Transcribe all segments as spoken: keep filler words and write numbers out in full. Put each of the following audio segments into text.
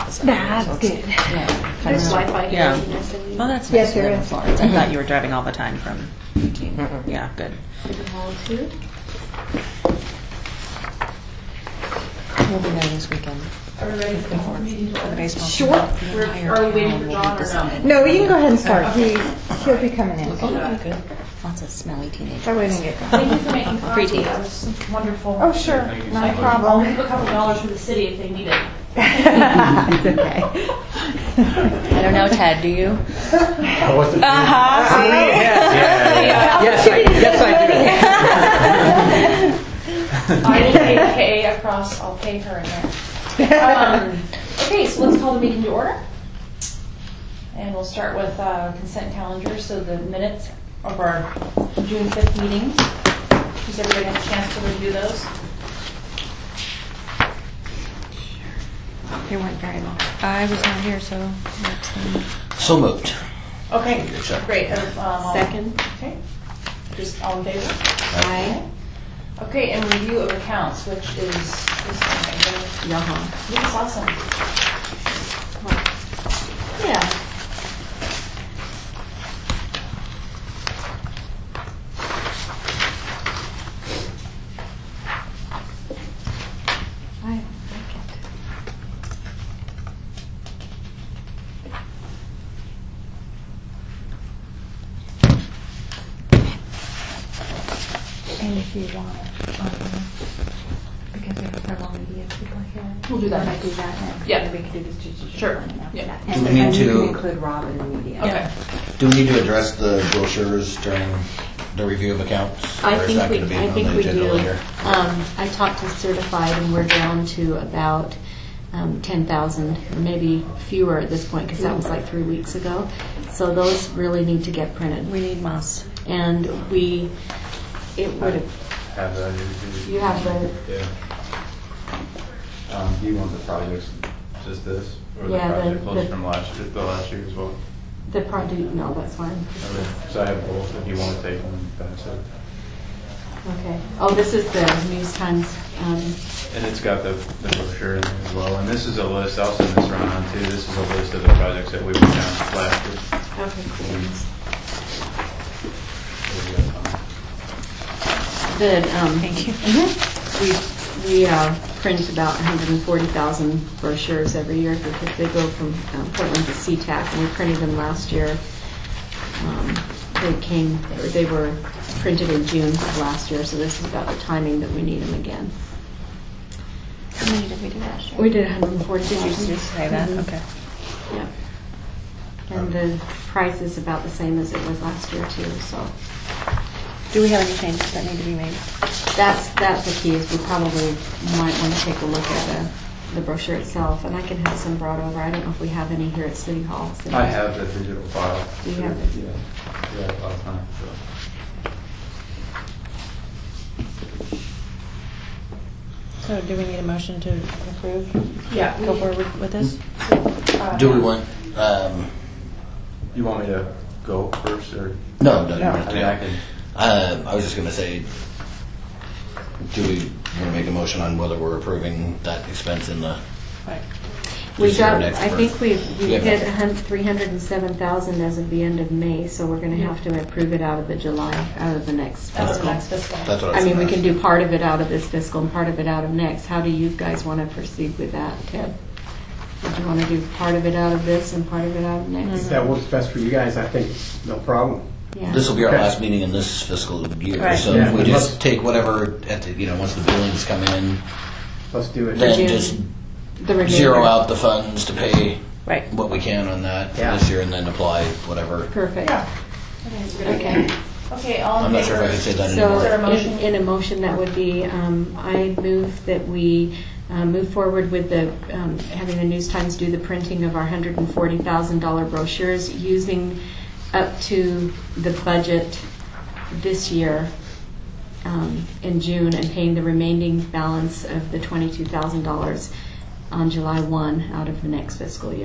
office. That's so it's- good. Yeah. There's Kinda- Wi-Fi here. Yeah. if you guys need. Well, that's Yes, nice. there in is. Florence. I thought you were driving all the time from Eugene. Mm-mm. Yeah, good. City Hall too. We'll be there this weekend. Are we ready for the whole meeting? For the baseball. Sure. The We're- entire Are we waiting town for will John be or no? decided. No, you can go ahead and start. He, he'll be coming in. Oh, that'd be good. Lots of smelly teenagers. That way we can get going. Thank you for making coffee. Preteen. That was wonderful. Oh, sure. Not a I'll problem. leave a couple dollars for the city if they need it. It's okay. I don't know, Ted, do you? Uh-huh. Uh-huh. Yes, I, yes, I do. I will pay K A across, I'll pay her in there. Um, okay, so let's call the meeting to order. And we'll start with uh, consent calendar, so the minutes of our June fifth meeting. Does everybody have a chance to review those? You weren't very long. I was not here, so. that's, um, So moved. Okay, Sure. great. Uh, um, I'll- Second. Okay, just all in favor? Aye. Okay, and review of accounts, which is this one. Yaha. That's awesome. Yeah. I like it. And if you want, um, because we have several media people here. We'll do that we next. might do that next. Yeah. And we can do the strategic Sure. planning after Yeah. that. Do And we need and you to- can include Rob in the media. Okay. Do we need to address the brochures during the review of accounts? I Or is think that we, going to be I on think the we agenda do. later? Um, I talked to Certified, and we're down to about um, ten thousand, or maybe fewer at this point, because that was like three weeks ago. So those really need to get printed. We need moss. And we, it would have, Have that. you have the, Yeah. Um, do you want the projects, just this, or the Yeah, the- project close the- from last year, the last year as well? the project, no, that's fine. Okay. So I have both, if you want to take them, pass it. Okay. Oh, this is the News Times, um, And it's got the, the brochure in there as well. And this is a list, I'll send this around on too. This is a list of the projects that we went down last year. okay, cool. So we got time. The, um, Thank you. we, we uh, print about one hundred forty thousand brochures every year because they go from um, Portland to SeaTac, and we printed them last year. Um, They came, or they were printed in June of last year, so this is about the timing that we need them again. How many did we do last year? We did one hundred forty Did you thousand. just say that? Mhm. Okay. Yeah. And the price is about the same as it was last year too, so. Do we have any changes that need to be made? That's, that's the key, is we probably might want to take a look at the, the brochure itself, and I can have some brought over. I don't know if we have any here at City Hall. City- I have the digital file. Do you have it? Yeah. Yeah, all the time, so. So do we need a motion to approve? Yeah. Go forward with this? Uh, Do we want, um, You want me to go first, or? no, no, No. no. I mean, I can. Um, I was just going to say, do we want to make a motion on whether we're approving that expense in the, Right. We this year or got, next I for- think we've, we Yeah. hit a hun- three hundred and seven thousand as of the end of May, so we're gonna have to approve it out of the July, out of the next That's the fiscal. next fiscal. that's what I I was mean, we gonna can ask. do part of it out of this fiscal and part of it out of next. How do you guys wanna proceed with that, Ted? Would you wanna do part of it out of this and part of it out of next? If that works best for you guys, I think no problem. Yeah. This will be our Okay. last meeting in this fiscal year, Right. so Yeah. if we Let's- just take whatever, at the, you know, once the billings come in, Let's do it. then June. just The remainder. zero out the funds to pay Right. what we can on that for Yeah. this year, and then apply whatever. Perfect. Yeah. I think it's a good Okay. idea. Okay, all in I'm not sure if I favor? can say that So, anymore. Is there a motion? in, in a motion, that would be, um, I move that we uh, move forward with the, um, having the News Times do the printing of our one hundred forty thousand dollars brochures using up to the budget this year um, in June, and paying the remaining balance of the twenty-two thousand dollars on July first out of the next fiscal year.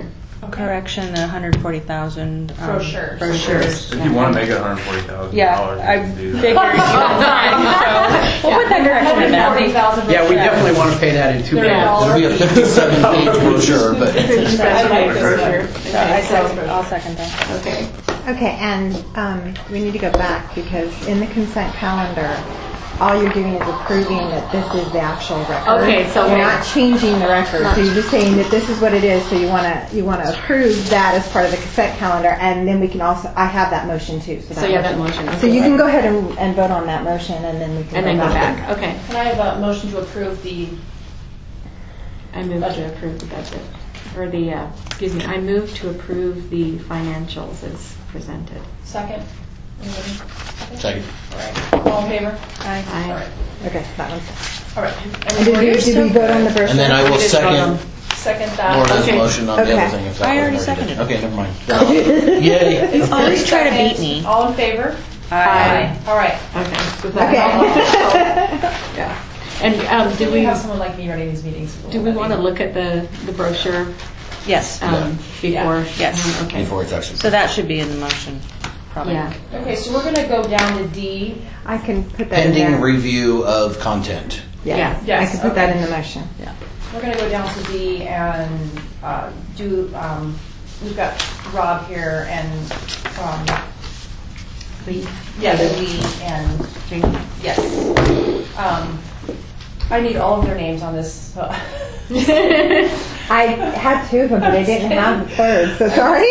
correction, the one hundred forty thousand. Um, Brochures. Brochures. If you want to make it one hundred forty thousand Yeah, dollars, I you can do figured you that. had time, so we'll put that correction in there. forty thousand. Yeah, we definitely want to pay that in two They're payments. all- It'll be a fifty-seven page brochure, but I like this Brochure. one. So I second, I'll second that. Okay. Okay, and um, we need to go back because in the consent calendar, all you're doing is approving that this is the actual record. Okay, so you're we- not changing the record. So you're just saying that this is what it is. So you want to you want to approve that as part of the consent calendar, and then we can also I have that motion too. So, So yeah, that motion. So you can go ahead and, and vote on that motion, and then we can And then go back. Okay. Can I have a motion to approve the, I move to approve the budget, or the, uh, excuse me, I move to approve the financials as presented. second? Anybody? second. All right. All in favor? All Aye. right. Okay, that one's. All right. And did we, did we vote on the brochure? And then I will did vote on- second Second that. Lorna's Okay. motion on the Okay. other thing. If that I already wasn't seconded. Okay, never mind. Yay. You always try to Second. beat me. All in favor? Aye. All right. Okay. So Okay. that- Yeah. And um, Do do we we, have someone like me running these meetings? do we want to look at the, the brochure Yes. um, before? Yes. um, Okay. Before it's actually. So that should be in the motion, probably. Yeah. Okay, so we're going to go down to D. I can put that in Pending there. review of content. Yes. Yeah. Yes, I can put that okay. in the motion. We're going to go down to D and uh, do, um, we've got Rob here and, um, Lee. yeah, Lee and, Jamie. yes. Um, I need all of their names on this. So. I had two of them, but I didn't have the third, so sorry.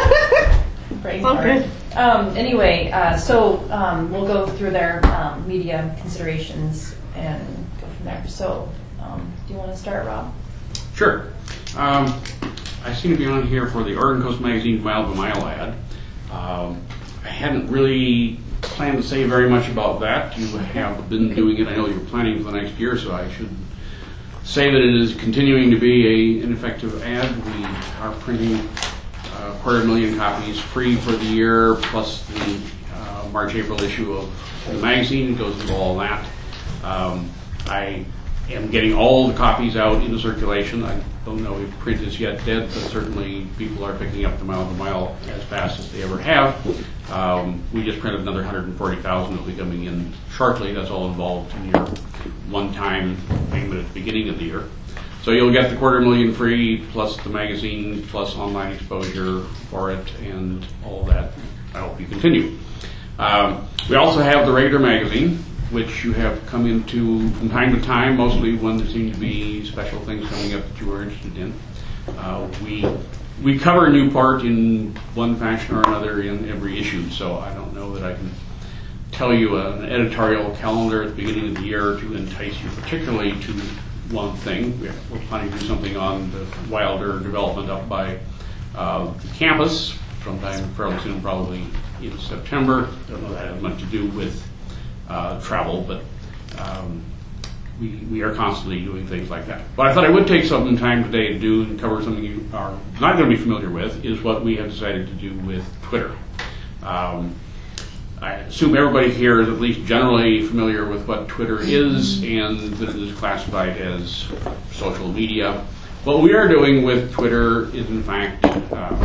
Brain Oh, fart. good. Um, anyway, uh, so um, we'll go through their um, media considerations and go from there. So, um, do you want to start, Rob? Sure. Um, I seem to be on here for the Oregon Coast Magazine Mile by Mile ad. Um, I hadn't really planned to say very much about that. You have been doing it. I know you're planning for the next year, so I should say that it is continuing to be a, an effective ad. We are printing a quarter million copies free for the year, plus the uh, March-April issue of the magazine. It goes into all that. Um, I am getting all the copies out into circulation. I don't know if print is yet dead, but certainly people are picking up the mile to mile as fast as they ever have. Um, we just printed another one hundred forty thousand that will be coming in shortly. That's all involved in your one-time payment at the beginning of the year. So you'll get the quarter million free, plus the magazine, plus online exposure for it, and all of that. I hope you continue. Um, we also have the regular magazine, which you have come into from time to time, mostly when there seem to be special things coming up that you are interested in. Uh, we we cover Newport in one fashion or another in every issue, so I don't know that I can tell you an editorial calendar at the beginning of the year to entice you particularly to one thing. We're, we're planning to do something on the Wilder development up by uh, the campus sometime fairly soon, probably in September. I don't know if that has much to do with uh, travel, but um, we, we are constantly doing things like that. But I thought I would take some time today to do and cover something you are not going to be familiar with, is what we have decided to do with Twitter. Um, I assume everybody here is at least generally familiar with what Twitter is and that it is classified as social media. What we are doing with Twitter is, in fact, uh,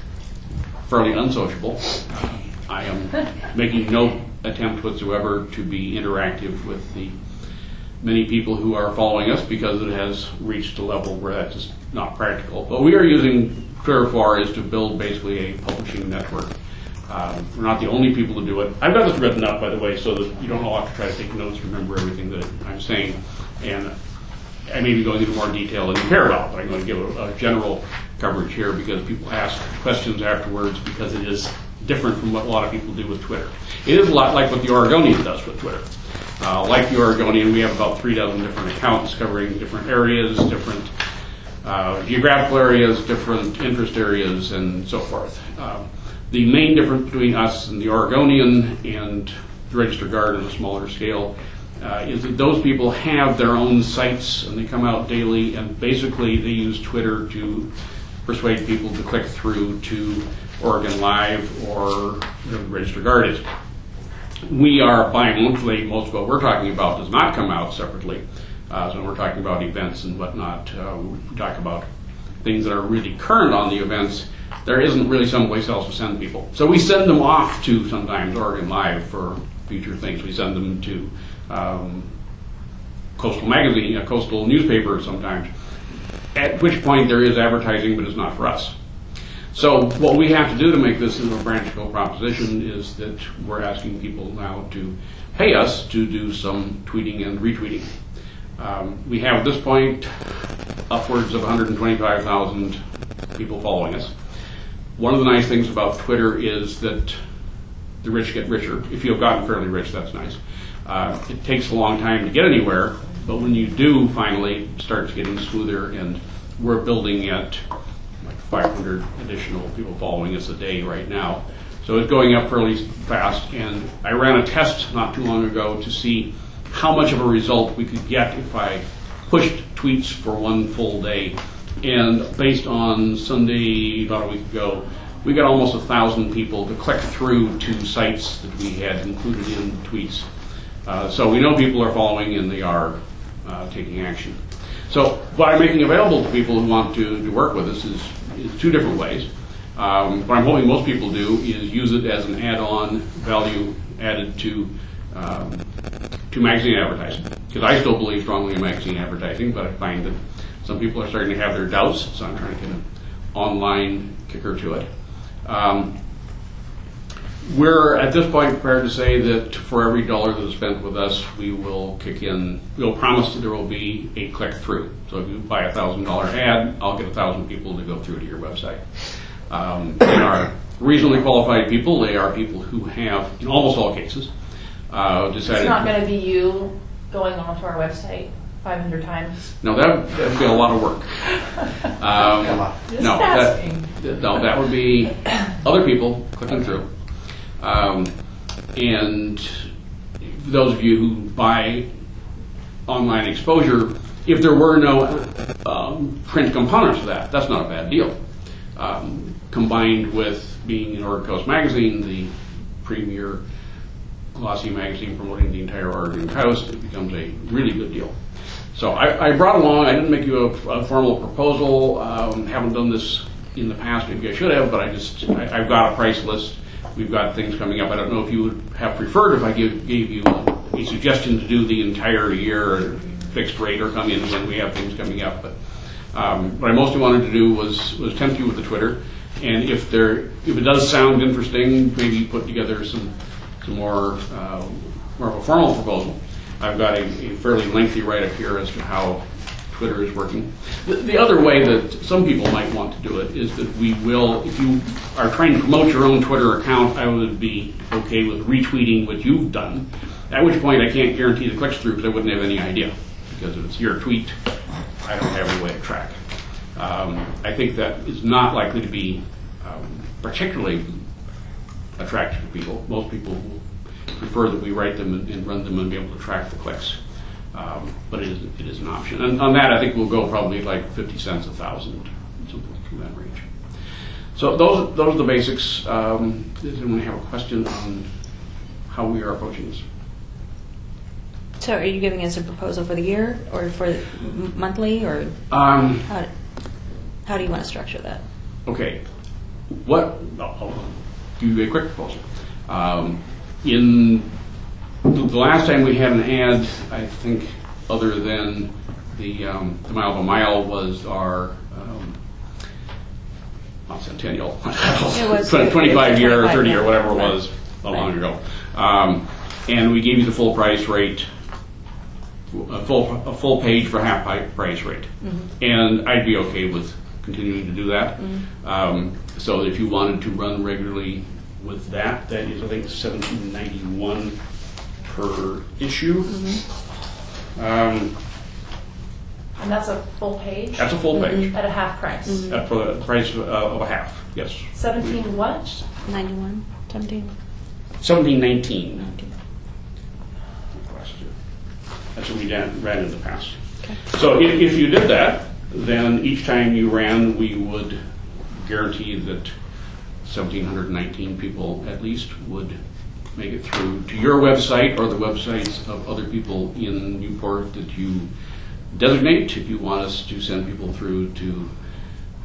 fairly unsociable. Uh, I am making no attempt whatsoever to be interactive with the many people who are following us because it has reached a level where that's just not practical. What we are using Twitter for is to build basically a publishing network. Um, we're not the only people to do it. I've got this written up, by the way, so that you don't all have to try to take notes, remember everything that I'm saying. And I may be going into more detail than you care about, but I'm going to give a, a general coverage here because people ask questions afterwards because it is different from what a lot of people do with Twitter. It is a lot like what the Oregonian does with Twitter. Uh, like the Oregonian, we have about three dozen different accounts covering different areas, different uh, geographical areas, different interest areas, and so forth. Uh, the main difference between us and the Oregonian and the Register Guard on a smaller scale uh, is that those people have their own sites and they come out daily, and basically they use Twitter to persuade people to click through to Oregon Live or whatever the Register Guard is. We are bi-monthly. Most of what we're talking about does not come out separately. Uh, so we're talking about events and whatnot. Uh, we talk about things that are really current on the events, there isn't really someplace else to send people. So we send them off to sometimes Oregon Live for future things. We send them to um, Coastal Magazine, a coastal newspaper sometimes, at which point there is advertising, but it's not for us. So what we have to do to make this into a branch-go proposition is that we're asking people now to pay us to do some tweeting and retweeting. Um, we have at this point upwards of one hundred twenty-five thousand people following us. One of the nice things about Twitter is that the rich get richer. If you have gotten fairly rich, that's nice. Uh, it takes a long time to get anywhere, but when you do finally, it starts getting smoother, and we're building at like five hundred additional people following us a day right now. So it's going up fairly fast, and I ran a test not too long ago to see how much of a result we could get if I pushed tweets for one full day. And based on Sunday, about a week ago, we got almost a thousand people to click through to sites that we had included in tweets. Uh, so we know people are following and they are uh, taking action. So what I'm making available to people who want to, to work with us is, is two different ways. Um, what I'm hoping most people do is use it as an add-on value added to um, to magazine advertising. Because I still believe strongly in magazine advertising, but I find that some people are starting to have their doubts, so I'm trying to get an online kicker to it. Um, we're at this point prepared to say that for every dollar that is spent with us, we will kick in, we'll promise that there will be a click-through. So if you buy a one thousand dollar ad, I'll get one thousand people to go through to your website. Um, they are reasonably qualified people. They are people who have, in almost all cases, uh, decided... It's not going to be you going onto our website five hundred times. No, that that would be a lot of work. Um, Just no, asking. that, no, that would be other people clicking through. Um, and those of you who buy online exposure, if there were no um, print components to that, that's not a bad deal. Um, combined with being in Oregon Coast Magazine, the premier glossy magazine promoting the entire Oregon Coast, it becomes a really good deal. So I, I brought along, I didn't make you a, a formal proposal, um, haven't done this in the past, maybe I should have, but I just, I, I've got a price list. We've got things coming up. I don't know if you would have preferred if I give, gave you a, a suggestion to do the entire year fixed rate or come in when we have things coming up. But um, what I mostly wanted to do was, was tempt you with the Twitter. And if there, if it does sound interesting, maybe put together some, some more, uh, more of a formal proposal. I've got a, a fairly lengthy write-up here as to how Twitter is working. The, the other way that some people might want to do it is that we will, if you are trying to promote your own Twitter account, I would be okay with retweeting what you've done, at which point I can't guarantee the clicks through because I wouldn't have any idea. Because if it's your tweet, I don't have any way to track. Um, I think that is not likely to be um, particularly attractive to people. Most people will prefer that we write them and, and run them and be able to track the clicks. Um, but it is, it is an option. And on that, I think we'll go probably like fifty cents a thousand, something in that range. So those, those are the basics. Um, does anyone have a question on how we are approaching this? So are you giving us a proposal for the year or for m- monthly or Um, how, how do you want to structure that? Okay. What? I'll, I'll give you a quick proposal. Um, in the, the last time we had an ad, I think, other than the, um, the mile by mile, was our um, not centennial, It was- twenty-five year or twenty-five, thirty year, yeah. whatever it Right. was, a long ago. Um, and we gave you the full price rate. A full a full page for half price rate, mm-hmm. and I'd be okay with continuing to do that. Mm-hmm. Um, so if you wanted to run regularly with that, that is I think seventeen ninety-one per issue. Mm-hmm. Um, And that's a full page? that's a full page At a half price? Mm-hmm. uh, for the price of, uh, of a half. Yes, seventeen what? ninety-one, seventeen. seventeen nineteen. That's what we ran, ran in the past. Okay. So if, if you did that, then each time you ran, we would guarantee that one thousand seven hundred nineteen people at least would make it through to your website or the websites of other people in Newport that you designate. If you want us to send people through to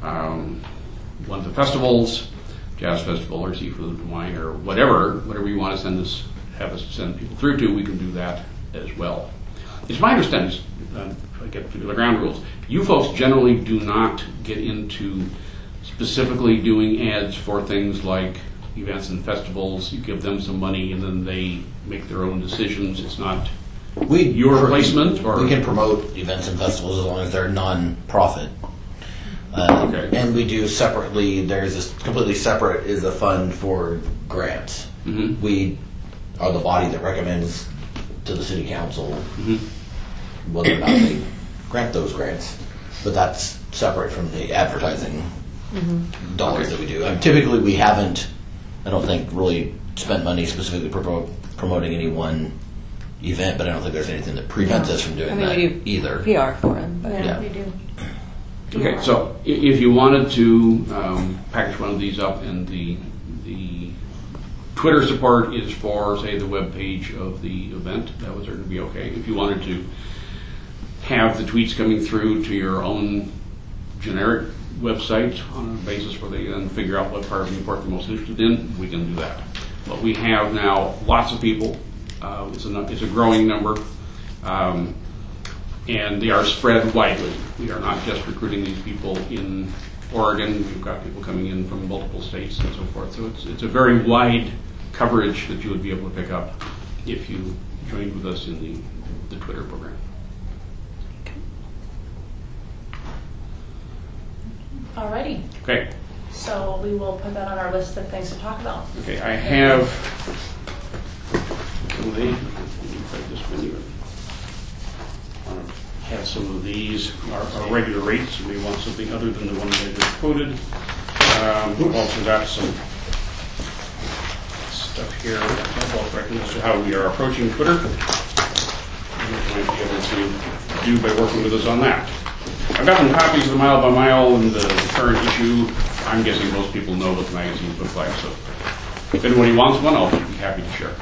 um, one of the festivals, jazz festival or seafood wine or whatever, whatever you want to send us, have us send people through to, we can do that as well. It's my understanding, uh, if I get through the ground rules, you folks generally do not get into specifically doing ads for things like events and festivals. You give them some money and then they make their own decisions. It's not We your placement, or we can promote events and festivals as long as they're non-profit. Uh, Okay. And we do separately. There's this completely separate is a fund for grants. Mhm. We are the body that recommends to the city council Mhm. whether or not they grant those grants, but that's separate from the advertising dollars that we do. Um, typically, we haven't, I don't think, really spent money specifically pro- promoting any one event, but I don't think there's anything that prevents us from doing I mean, that we do either. P R for them. But Yeah. We do. Okay, so i- if you wanted to um, package one of these up, and the the Twitter support is for, say, the web page of the event, that would certainly be okay. If you wanted to have the tweets coming through to your own generic website on a basis where they then figure out what part of Newport they're most interested in, we can do that. But we have now lots of people. Uh, it's, a, it's a growing number. Um, and they are spread widely. We are not just recruiting these people in Oregon. We've got people coming in from multiple states and so forth. So it's, it's a very wide coverage that you would be able to pick up if you joined with us in the, the Twitter program. Alrighty. Okay. So we will put that on our list of things to talk about. Okay, I have some of these. Let me this menu. I have some of these, our, our regular rates. We want something other than the one that I just quoted. Um, we've also got some stuff here about reference to how we are approaching Twitter. You might be able to do by working with us on that. I've gotten copies of the Mile by Mile and the, the current issue. I'm guessing most people know what the magazines look like, so if anybody wants one, I'll be happy to share.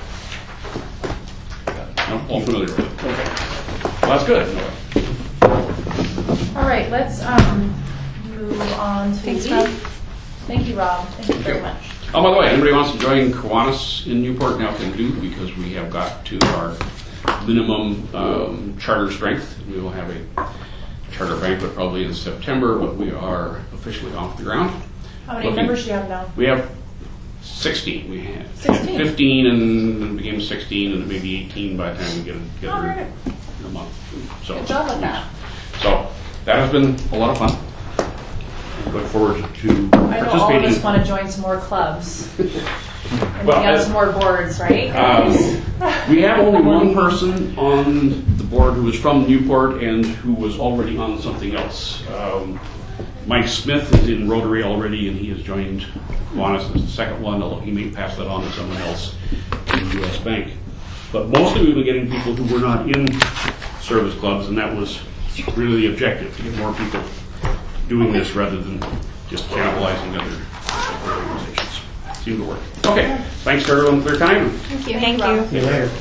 No, all familiar with it. Okay. Well, that's good. All right, let's um, move on to Thanks, Lee. Rob. Thank you, Rob. Thank you very much. Oh, by the way, anybody wants to join Kiwanis in Newport now can do, because we have got to our minimum um, charter strength. We will have a charter banquet probably in September, but we are officially off the ground. How many Looking- members do you have now? We have sixteen. We had sixteen. fifteen, and then it became sixteen, and maybe eighteen by the time we get it together Oh, very good. in a month. So, Good job with that. So that has been a lot of fun. I look forward to I know all of participating. us want to join some more clubs. And Well, get us as- more boards, right? Um, we have only one person on the board who is from Newport and who was already on something else. Um, Mike Smith is in Rotary already, and he has joined Kiwanis as the second one, although he may pass that on to someone else in the U S Bank. But mostly we've been getting people who were not in service clubs, and that was really the objective, to get more people doing this rather than just cannibalizing other organizations. Seemed to work. Okay, thanks to everyone for their time. Thank you. Thank Rob. you. later.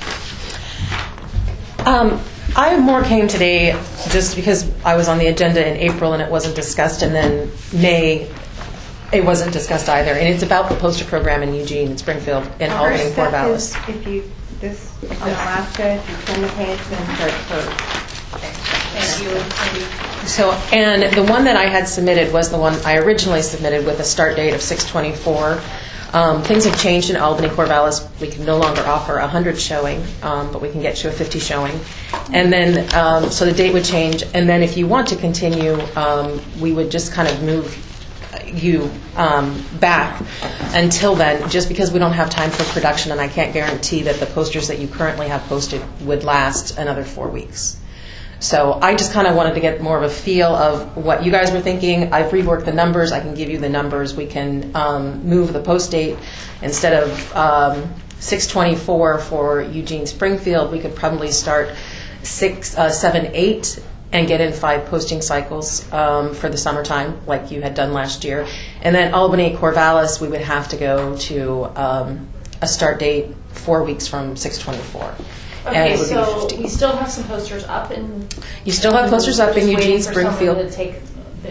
Um, I more came today just because I was on the agenda in April and it wasn't discussed, and then May it wasn't discussed either. And it's about the poster program in Eugene and Springfield and Our Albany and step Corvallis. is if you, this, on Alaska, if you turn the page, then search for. Thank you. Thank you. So, and the one that I had submitted was the one I originally submitted with a start date of six twenty-four. Um, things have changed in Albany, Corvallis. We can no longer offer a one hundred showing, um, but we can get you a fifty showing. And then, um, so the date would change. And then if you want to continue, um, we would just kind of move you um, back until then, just because we don't have time for production, and I can't guarantee that the posters that you currently have posted would last another four weeks. So I just kind of wanted to get more of a feel of what you guys were thinking. I've reworked the numbers. I can give you the numbers. We can um, move the post date. Instead of um, six twenty-four for Eugene Springfield, we could probably start six, uh, seven, eight, and get in five posting cycles um, for the summertime, like you had done last year. And then Albany, Corvallis, we would have to go to um, a start date four weeks from six twenty-four. And Okay, it would be so fifty. we still have some posters up, and You still have posters up in We're just Eugene, waiting for someone Springfield. to take the, the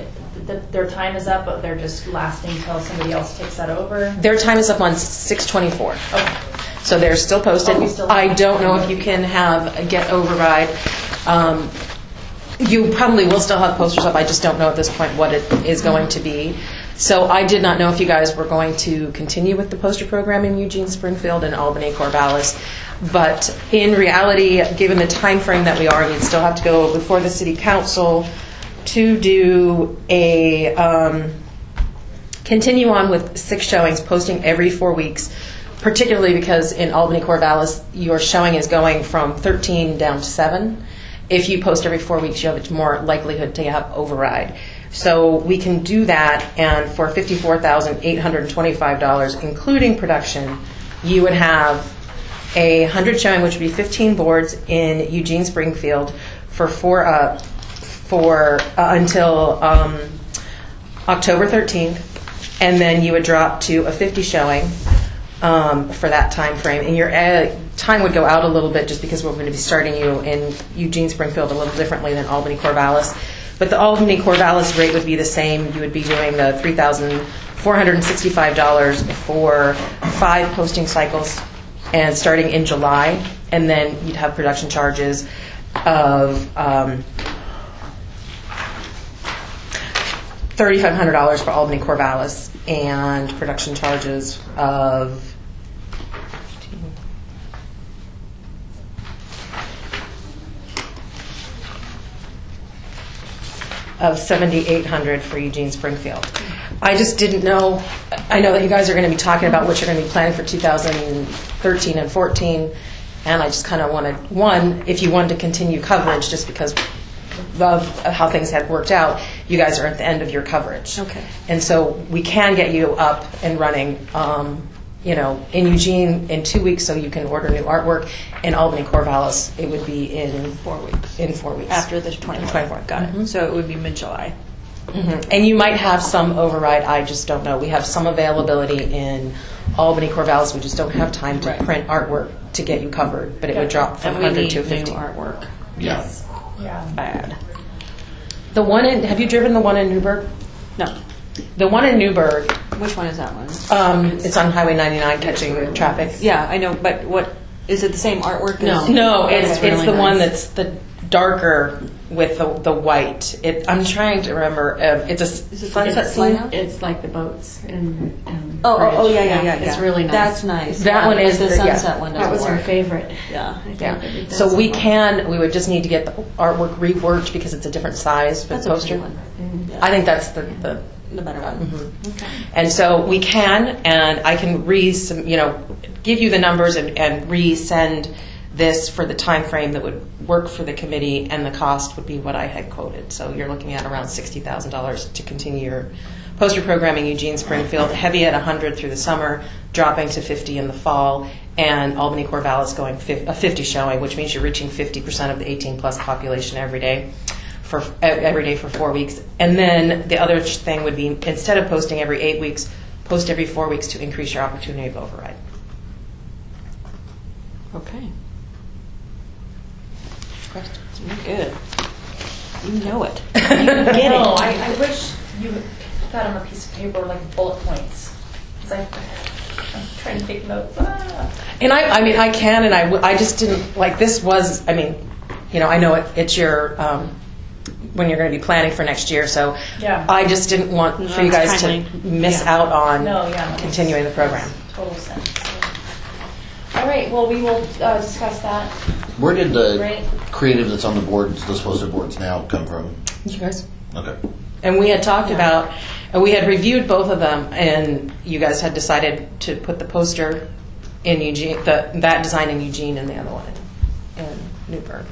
the, their time is up, but they're just lasting until somebody else takes that over? Their time is up on six twenty-four. Okay. So they're still posted. Oh, we still I have- don't know if you can have a get override. Um, you probably will still have posters up. I just don't know at this point what it is going to be. So I did not know if you guys were going to continue with the poster program in Eugene, Springfield, and Albany, Corvallis. But in reality, given the time frame that we are, you'd still have to go before the city council to do a um, continue on with six showings, posting every four weeks. Particularly because in Albany, Corvallis, your showing is going from thirteen down to seven. If you post every four weeks, you have a more likelihood to have override. So we can do that, and for fifty-four thousand eight hundred twenty-five dollars, including production, you would have a one hundred showing, which would be fifteen boards in Eugene, Springfield, for four uh, for uh, until um, October thirteenth, and then you would drop to a fifty showing. Um, for that time frame, and your uh, time would go out a little bit just because we're going to be starting you in Eugene, Springfield a little differently than Albany, Corvallis. But the Albany, Corvallis rate would be the same. You would be doing the three thousand four hundred sixty-five dollars for five posting cycles, and starting in July, and then you'd have production charges of um, thirty-five hundred dollars for Albany, Corvallis, and production charges of of seventy-eight hundred dollars for Eugene, Springfield. I just didn't know. I know that you guys are going to be talking about what you're going to be planning for two thousand thirteen and fourteen, and I just kind of wanted, one, if you wanted to continue coverage, just because of how things had worked out, you guys are at the end of your coverage. Okay. And so we can get you up and running, um, you know, in Eugene in two weeks so you can order new artwork. In Albany, Corvallis, it would be in Four weeks. in four weeks. After the twenty-fourth. twenty-fourth. Got it. Mhm. So it would be mid-July. Mm-hmm. And you might have some override. I just don't know. We have some availability in Albany, Corvallis. We just don't have time to Right. print artwork to get you covered. But it would drop from And we one hundred need to new fifty. artwork. Yeah. Yeah. Bad. The one in, have you driven the one in Newburgh? No. The one in Newburgh, Which one is that one? um, it's on Highway ninety-nine catching traffic. Yeah, I know, but what, is it the same artwork? as- No, it's Okay. it's Really the nice. one that's the darker with the the white. It, I'm trying to remember. Uh, it's a Is it sunset it's scene. Lighthouse? It's like the boats and. and Oh, oh, oh, yeah, yeah, bridge. yeah, It's yeah. really nice. That's nice. That Yeah, one is the the- yeah. sunset one. That was doesn't our work. favorite. Yeah. I think Yeah. that it So does we work. can. We would just need to get the artwork reworked because it's a different size for That's the a poster. pretty one. Yeah. I think that's the the. The better one. Mhm. Okay. And so we can, and I can re, you know, give you the numbers and, and resend this for the time frame that would work for the committee, and the cost would be what I had quoted. So you're looking at around sixty thousand dollars to continue your poster programming. Eugene, Springfield, heavy at one hundred through the summer, dropping to fifty in the fall, and Albany, Corvallis going fif- a fifty showing, which means you're reaching fifty percent of the eighteen plus population every day. For every day for four weeks. And then the other thing would be, instead of posting every eight weeks, post every four weeks to increase your opportunity of override. Okay. Questions? You're good. You know it. You get no, it. I, I wish you would put that on a piece of paper like bullet points. Because I'm trying to take notes. Ah. And I, I mean, I can, and I, w- I just didn't, like, this was, I mean, you know, I know it, it's your, um, when you're going to be planning for next year, so Yeah. I just didn't want No, for you it's guys timely. to miss Yeah. out on No, yeah, that continuing the makes program. Total sense. All right, well, we will uh, discuss that. Where did the Right. creative that's on the boards, those poster boards now, come from? You guys? Okay. And we had talked about, and we had reviewed both of them, and you guys had decided to put the poster in Eugene, the, that design in Eugene, and the other one in, in Newburgh.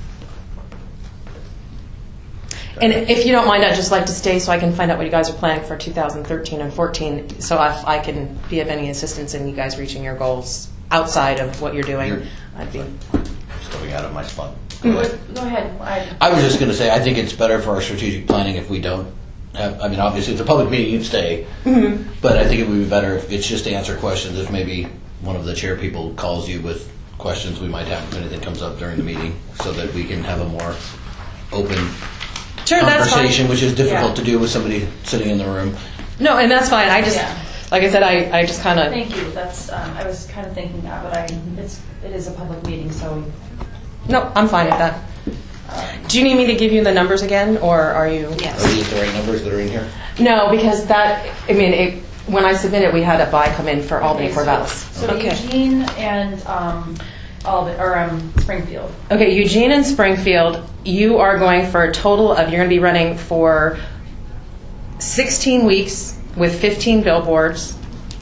And if you don't mind, I'd just like to stay so I can find out what you guys are planning for two thousand thirteen and fourteen, so I, I can be of any assistance in you guys reaching your goals outside of what you're doing. You're- I'd be. Stepping out of my spot. Go ahead. I, I was just going to say, I think it's better for our strategic planning if we don't have, I mean, obviously, it's a public meeting, you'd stay. Mm-hmm. But I think it would be better if it's just to answer questions. If maybe one of the chair people calls you with questions we might have if anything comes up during the meeting, so that we can have a more open Sure, that's fine. conversation, which is difficult Yeah. to do with somebody sitting in the room. No, and that's fine. I just, Yeah. like I said, I, I just kind of. Thank you. That's, um, I was kind of thinking that, but I, it's, it is a public meeting, so. No, I'm fine with that. Do you need me to give you the numbers again, or are you? Are these the right numbers that are in here? No, because that, I mean, it, when I submitted, we had a buy come in for Albany Okay, so- Corvallis. So Okay. Eugene and, um, Alba, or, um, Springfield. Okay, Eugene and Springfield, you are going for a total of, you're going to be running for sixteen weeks with fifteen billboards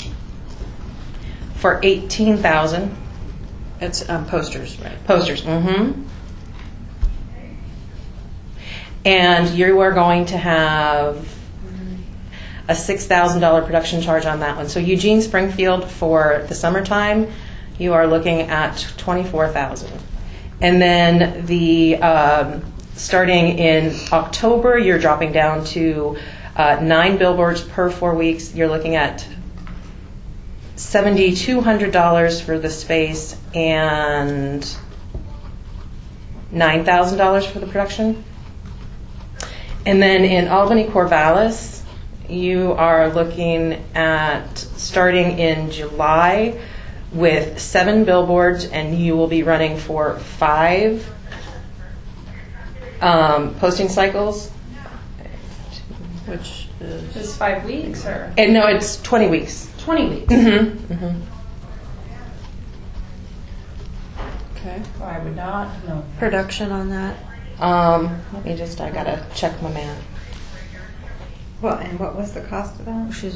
for eighteen thousand It's um, posters, right? posters. Mm-hmm. And you are going to have a six thousand dollars production charge on that one. So Eugene Springfield for the summertime, you are looking at twenty-four thousand dollars. And then the um, starting in October, you're dropping down to uh, nine billboards per four weeks. You're looking at seven thousand two hundred dollars for the space and nine thousand dollars for the production. And then in Albany Corvallis, you are looking at starting in July with seven billboards, and you will be running for five um, posting cycles. Which is Just five weeks or And no, it's twenty weeks. twenty weeks? Mm-hmm. Mm-hmm. okay. Oh, I would not, no. Production on that. Um, let me just, I gotta check my math. Well, and what was the cost of that? She's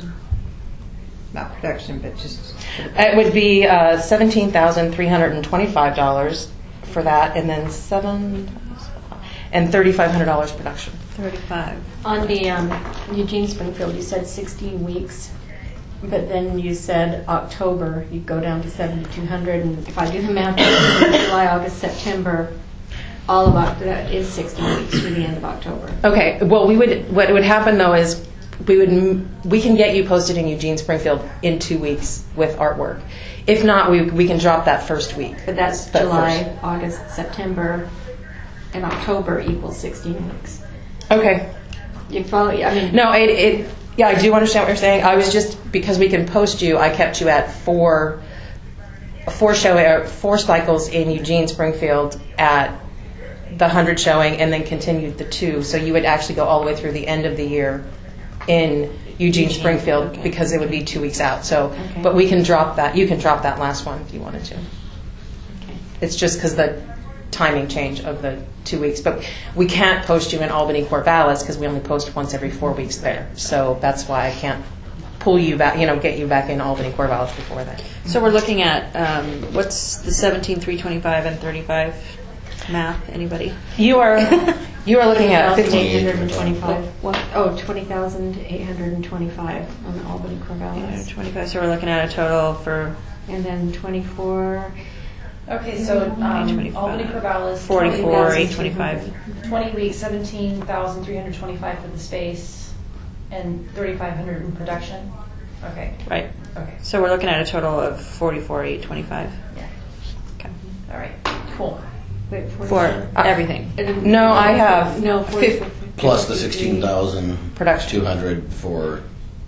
Not production, but just. It would be uh, seventeen thousand three hundred and twenty-five dollars for that, and then seven and thirty-five hundred dollars production. thirty-five. On the um, Eugene Springfield, you said sixteen weeks, but then you said October, you go down to seventy-two hundred, and if I do the math, July, August, September, all of October, that is sixteen weeks through the end of October. Okay. Well, we would. What would happen though is we would. We can get you posted in Eugene Springfield in two weeks with artwork. If not, we we can drop that first week. But that's That July, first. August, September, and October equals sixteen weeks. Okay. You follow, I mean. No, it, it. Yeah, I do understand what you're saying. I was just because we can post you. I kept you at four, four show, uh, four cycles in Eugene Springfield at the hundred showing, and then continued the two. So you would actually go all the way through the end of the year in Eugene, Eugene, Springfield okay. because it would be two weeks out. So, Okay. but we can drop that. You can drop that last one if you wanted to. Okay. It's just because the timing change of the two weeks. But we can't post you in Albany Corvallis because we only post once every four weeks there. So that's why I can't pull you back, you know, get you back in Albany Corvallis before that. So we're looking at um, what's the seventeen three twenty-five and thirty-five math? Anybody? You are you are looking at twenty thousand fifteen. eight hundred twenty-five. What? Oh, twenty thousand eight hundred twenty-five on the Albany Corvallis. twenty-five. So we're looking at a total for And then twenty-four. Okay, so um, twenty-five. Albany Corvallis. forty-four twenty eight twenty-five. twenty weeks, seventeen thousand three hundred twenty-five for the space, and thirty-five hundred in production. Okay. Right. Okay. So we're looking at a total of forty-four eight twenty-five. Yeah. Okay. All right. Cool. Wait, For forty-four. everything. No, I have No, fif- forty-four. Plus the sixteen thousand Production. two hundred for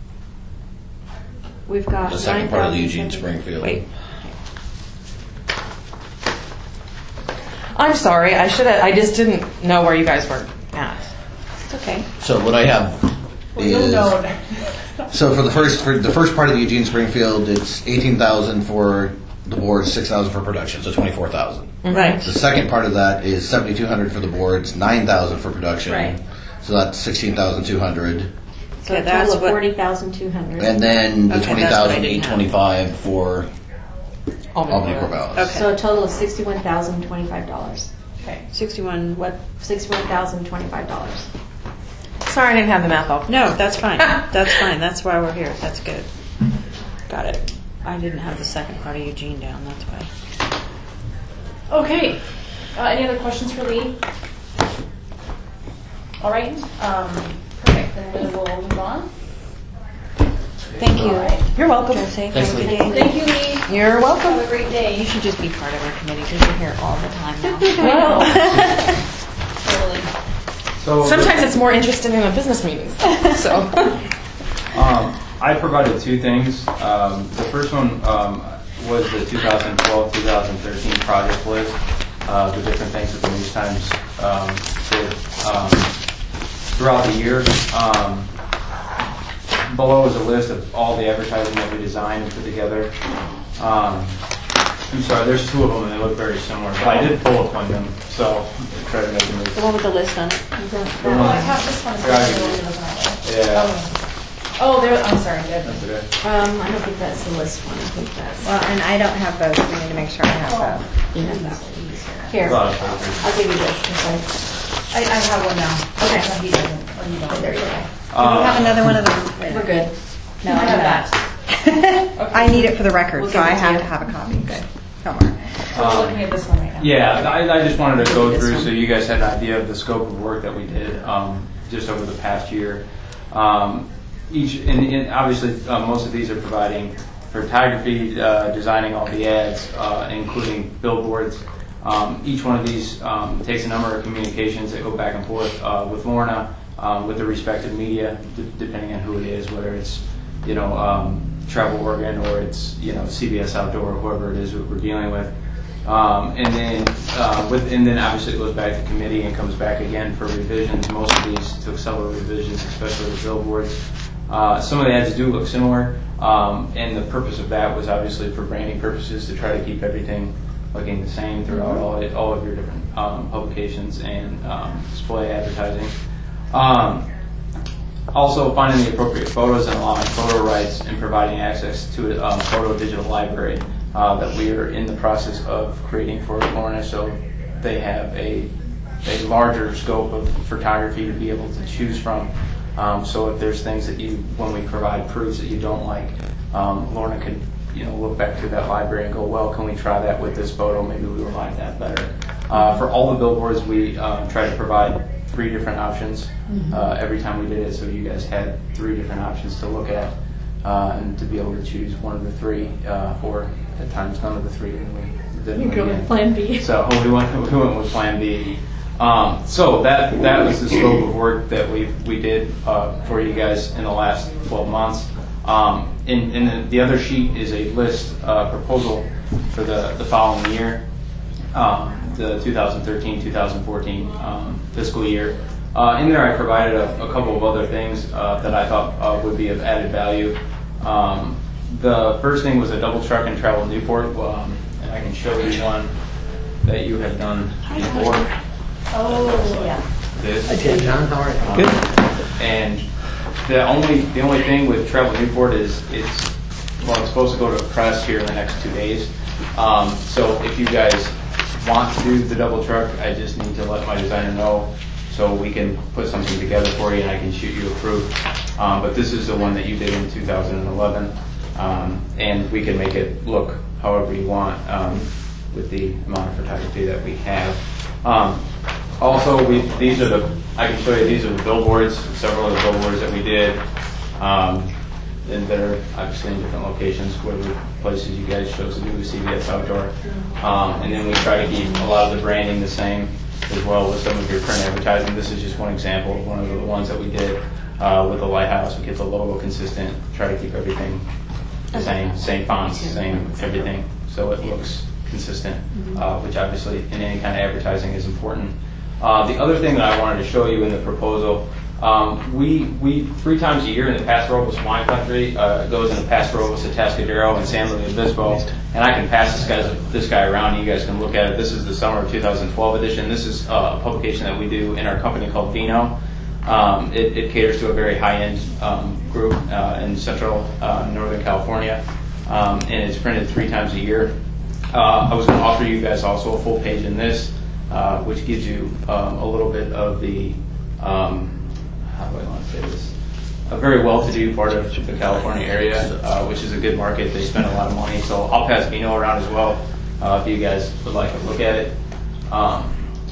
We've got the second part of the nine thousand Eugene seven- Springfield. Wait. I'm sorry. I should have. I just didn't know where you guys were at. It's okay. So what I have Well, you'll is know. so for the first for the first part of the Eugene Springfield, it's eighteen thousand for the boards, six thousand for production, so twenty four thousand. Right. The second part of that is seventy two hundred for the boards, nine thousand for production. Right. So that's sixteen thousand two hundred, So Okay, a that's total of what- forty thousand two hundred. and then the Okay, twenty that's what I thousand didn't eight have. twenty five for Albany Albany Corvallis. Corvallis. Okay. So a total of sixty-one thousand twenty-five dollars. Okay. sixty-one. What? Sixty-one thousand twenty-five dollars. Sorry, I didn't have the math all. No, that's fine. That's fine. That's why we're here. That's good. Got it. I didn't have the second part of Eugene down. That's why. Okay. Uh, any other questions for Lee? All right. Um, perfect. Then we will move on. Thank you. All right. You're welcome. Drive safe. Thanks, Have a good Lee. day. Thank you, Lee. You're welcome. Have a great day. You should just be part of our committee because you're here all the time now. Well, Totally. So Sometimes it's more interesting than the business meetings. So. Um, I provided two things. Um, the first one um, was the two thousand twelve two thousand thirteen project list, uh, the different things that the News Times um, did um, throughout the year. Um, below is a list of all the advertising that we designed and put together. Um, I'm sorry, there's two of them and they look very similar, but I did bullet point them, so I tried to make them as The one with the list on it. Is that- The Oh, one- I have this one. Yeah, I It's can- the one that Yeah, was on it. Oh, there. I'm sorry. Good. that's okay. Um, I don't think that's the list one. I think that's. Well, and I don't have both. We need to make sure I have both. Here, A lot of papers. I'll give you this. 'cause I, I, I have one now. Okay. No, he doesn't. Or you don't. There you go. Do we have another one of them? We're good. No, I I have don't. that. I need it for the record, We'll so give it I to have you. to have a copy. Good. Don't worry. So we're looking at this one right now. Yeah, I, I just wanted to go through so you guys had an idea of the scope of work that we did um, just over the past year. Um, each, and, and obviously, uh, most of these are providing photography, uh, designing all the ads, uh, including billboards. Um, each one of these um, takes a number of communications that go back and forth uh, with Lorna, um, with the respective media, d- depending on who it is, whether it's you know um, Travel Oregon or it's you know C B S Outdoor, or whoever it is that we're dealing with. Um, and then, uh, with, and then obviously it goes back to committee and comes back again for revisions. Most of these took several revisions, especially the billboards. Uh, some of the ads do look similar, um, and the purpose of that was obviously for branding purposes to try to keep everything looking the same throughout all, all of your different um, publications and um, display advertising. Um, also, finding the appropriate photos and allowing photo rights and providing access to a um, photo digital library uh, that we are in the process of creating for Lorna, so they have a, a larger scope of photography to be able to choose from. Um, so if there's things that you, when we provide proofs that you don't like, um, Lorna could, you know, look back to that library and go, well, can we try that with this photo? Maybe we will like that better. Uh, for all the billboards, we um, try to provide three different options uh, every time we did it, so you guys had three different options to look at uh, and to be able to choose one of the three, uh, or at times none of the three. And we didn't You go again. with Plan B. So we went, we went with Plan B. Um, so that that was the scope of work that we we did uh, for you guys in the last twelve months. Um, in in the, the other sheet is a list uh, proposal for the, the following year, um, the two thousand thirteen two thousand fourteen um, fiscal year. Uh, in there, I provided a, a couple of other things uh, that I thought uh, would be of added value. Um, the first thing was a double truck and travel Newport, um, and I can show you one that you have done before. Oh, yeah. This. I did, John. How are you? Good. And the only the only thing with Travel Newport is it's well it's supposed to go to press here in the next two days. Um, so if you guys want to do the double truck, I just need to let my designer know so we can put something together for you and I can shoot you a proof. Um, but this is the one that you did in two thousand eleven, um, and we can make it look however you want um, with the amount of photography that we have. Um, Also, we, these are the, I can show you, these are the billboards, several of the billboards that we did, um, and that are obviously in different locations, whatever places you guys chose to do with C B S Outdoor. Um, and then we try to keep a lot of the branding the same as well with some of your print advertising. This is just one example of one of the ones that we did uh, with the lighthouse. We kept the logo consistent, try to keep everything the same, same fonts, same everything, so it looks consistent, uh, which obviously in any kind of advertising is important. Uh, the other thing that I wanted to show you in the proposal, um, we we three times a year in the Paso Robles wine country uh, goes into Paso Robles, Atascadero, and San Luis Obispo, and I can pass this guy this guy around. You guys can look at it. This is the summer of two thousand twelve edition. This is uh, a publication that we do in our company called Vino. Um, it, it caters to a very high-end um, group uh, in Central uh, Northern California, um, and it's printed three times a year. Uh, I was going to offer you guys also a full page in this. Uh, which gives you um, a little bit of the, um, how do I want to say this, a very well-to-do part of the California area, uh, which is a good market. They spend a lot of money, so I'll pass Vino around as well uh, if you guys would like to look at it. Um,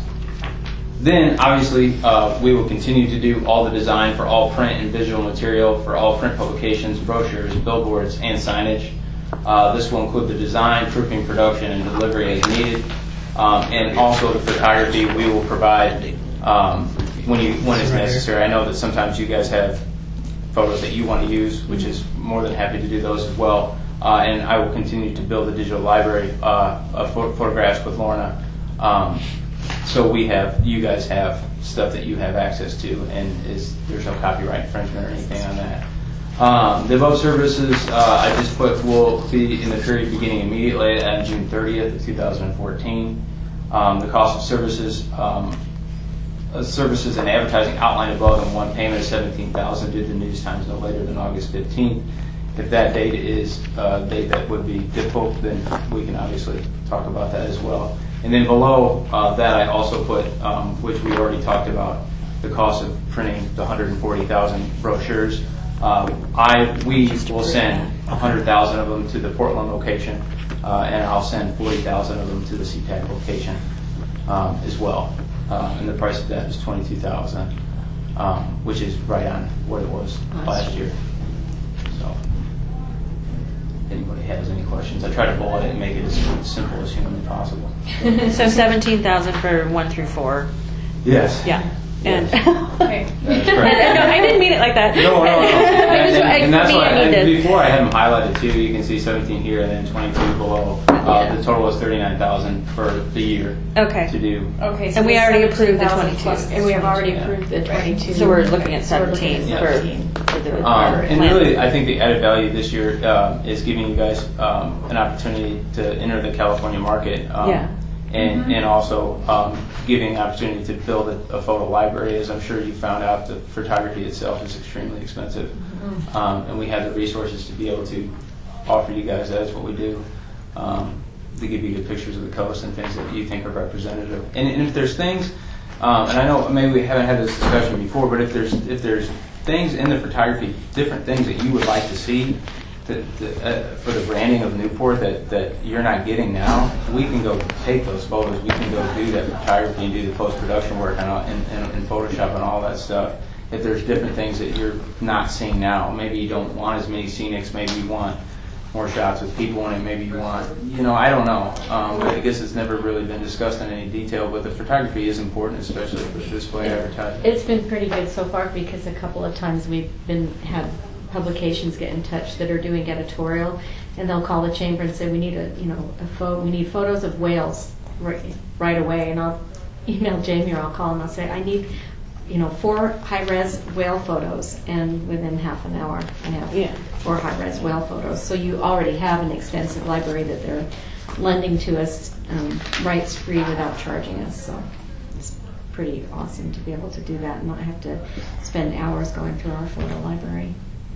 then, obviously, uh, we will continue to do all the design for all print and visual material for all print publications, brochures, billboards, and signage. Uh, this will include the design, proofing, production, and delivery as needed. Um, and also the photography, we will provide um, when you when it's necessary. I know that sometimes you guys have photos that you want to use, which is more than happy to do those as well. Uh, and I will continue to build a digital library uh, of pho- photographs with Lorna. Um, so we have, you guys have stuff that you have access to, and is there's no copyright infringement or anything on that. Um, the above services, uh, I just put will be in the period beginning immediately on June thirtieth of two thousand fourteen. Um, the cost of services, um, uh, services and advertising outlined above in one payment of seventeen thousand dollars due to News Times no later than August fifteenth. If that date is a date that would be difficult, then we can obviously talk about that as well. And then below uh, that, I also put, um, which we already talked about, the cost of printing the one hundred forty thousand brochures. Um, I we will send one hundred thousand of them to the Portland location, uh, and I'll send forty thousand of them to the C TAC location um, as well. Uh, and the price of that is twenty-two thousand, um, which is right on what it was last year. So, if anybody has any questions, I try to bullet it and make it as simple as humanly possible. So seventeen thousand for one through four. Yes. Yeah. And Okay. That's no, correct. I didn't mean it like that. No, no, no. I And, just, and, I, and that's for me, why, I need and to. before I have them highlighted too, you can see seventeen here and then twenty-two below. Uh, the total is thirty-nine thousand for the year Okay. to do. Okay, so And we the already approved the seventeen thousand twenty-two. plus And we have already twenty-two. approved the twenty-two. So we're looking at So we're looking seventeen at for, seventeen. for the Um, and plan. really, I think the added value this year uh, is giving you guys um, an opportunity to enter the California market. Um, Yeah. And, and also um, giving an opportunity to build a, a photo library. As I'm sure you found out, the photography itself is extremely expensive. Um, and we have the resources to be able to offer you guys that. That's what we do. Um, to give you good pictures of the coast and things that you think are representative. And, and if there's things, um, and I know maybe we haven't had this discussion before, but if there's if there's things in the photography, different things that you would like to see that, that, uh, for the branding of Newport that, that you're not getting now, we can go take those photos. We can go do that photography and do the post-production work and, all- and, and, and Photoshop and all that stuff. If there's different things that you're not seeing now, maybe you don't want as many scenics, maybe you want more shots with people in it, maybe you want, you know, I don't know. Um, I guess it's never really been discussed in any detail, but the photography is important, especially for display advertising. It's been pretty good so far because a couple of times we've been had publications get in touch that are doing editorial, and they'll call the chamber and say we need a you know a photo we need photos of whales right, right away, and I'll email Jamie or I'll call and I'll say I need you know four high res whale photos, and within half an hour I have Yeah. four high res whale photos. So you already have an extensive library that they're lending to us um, rights free without charging us. So it's pretty awesome to be able to do that and not have to spend hours going through our photo library.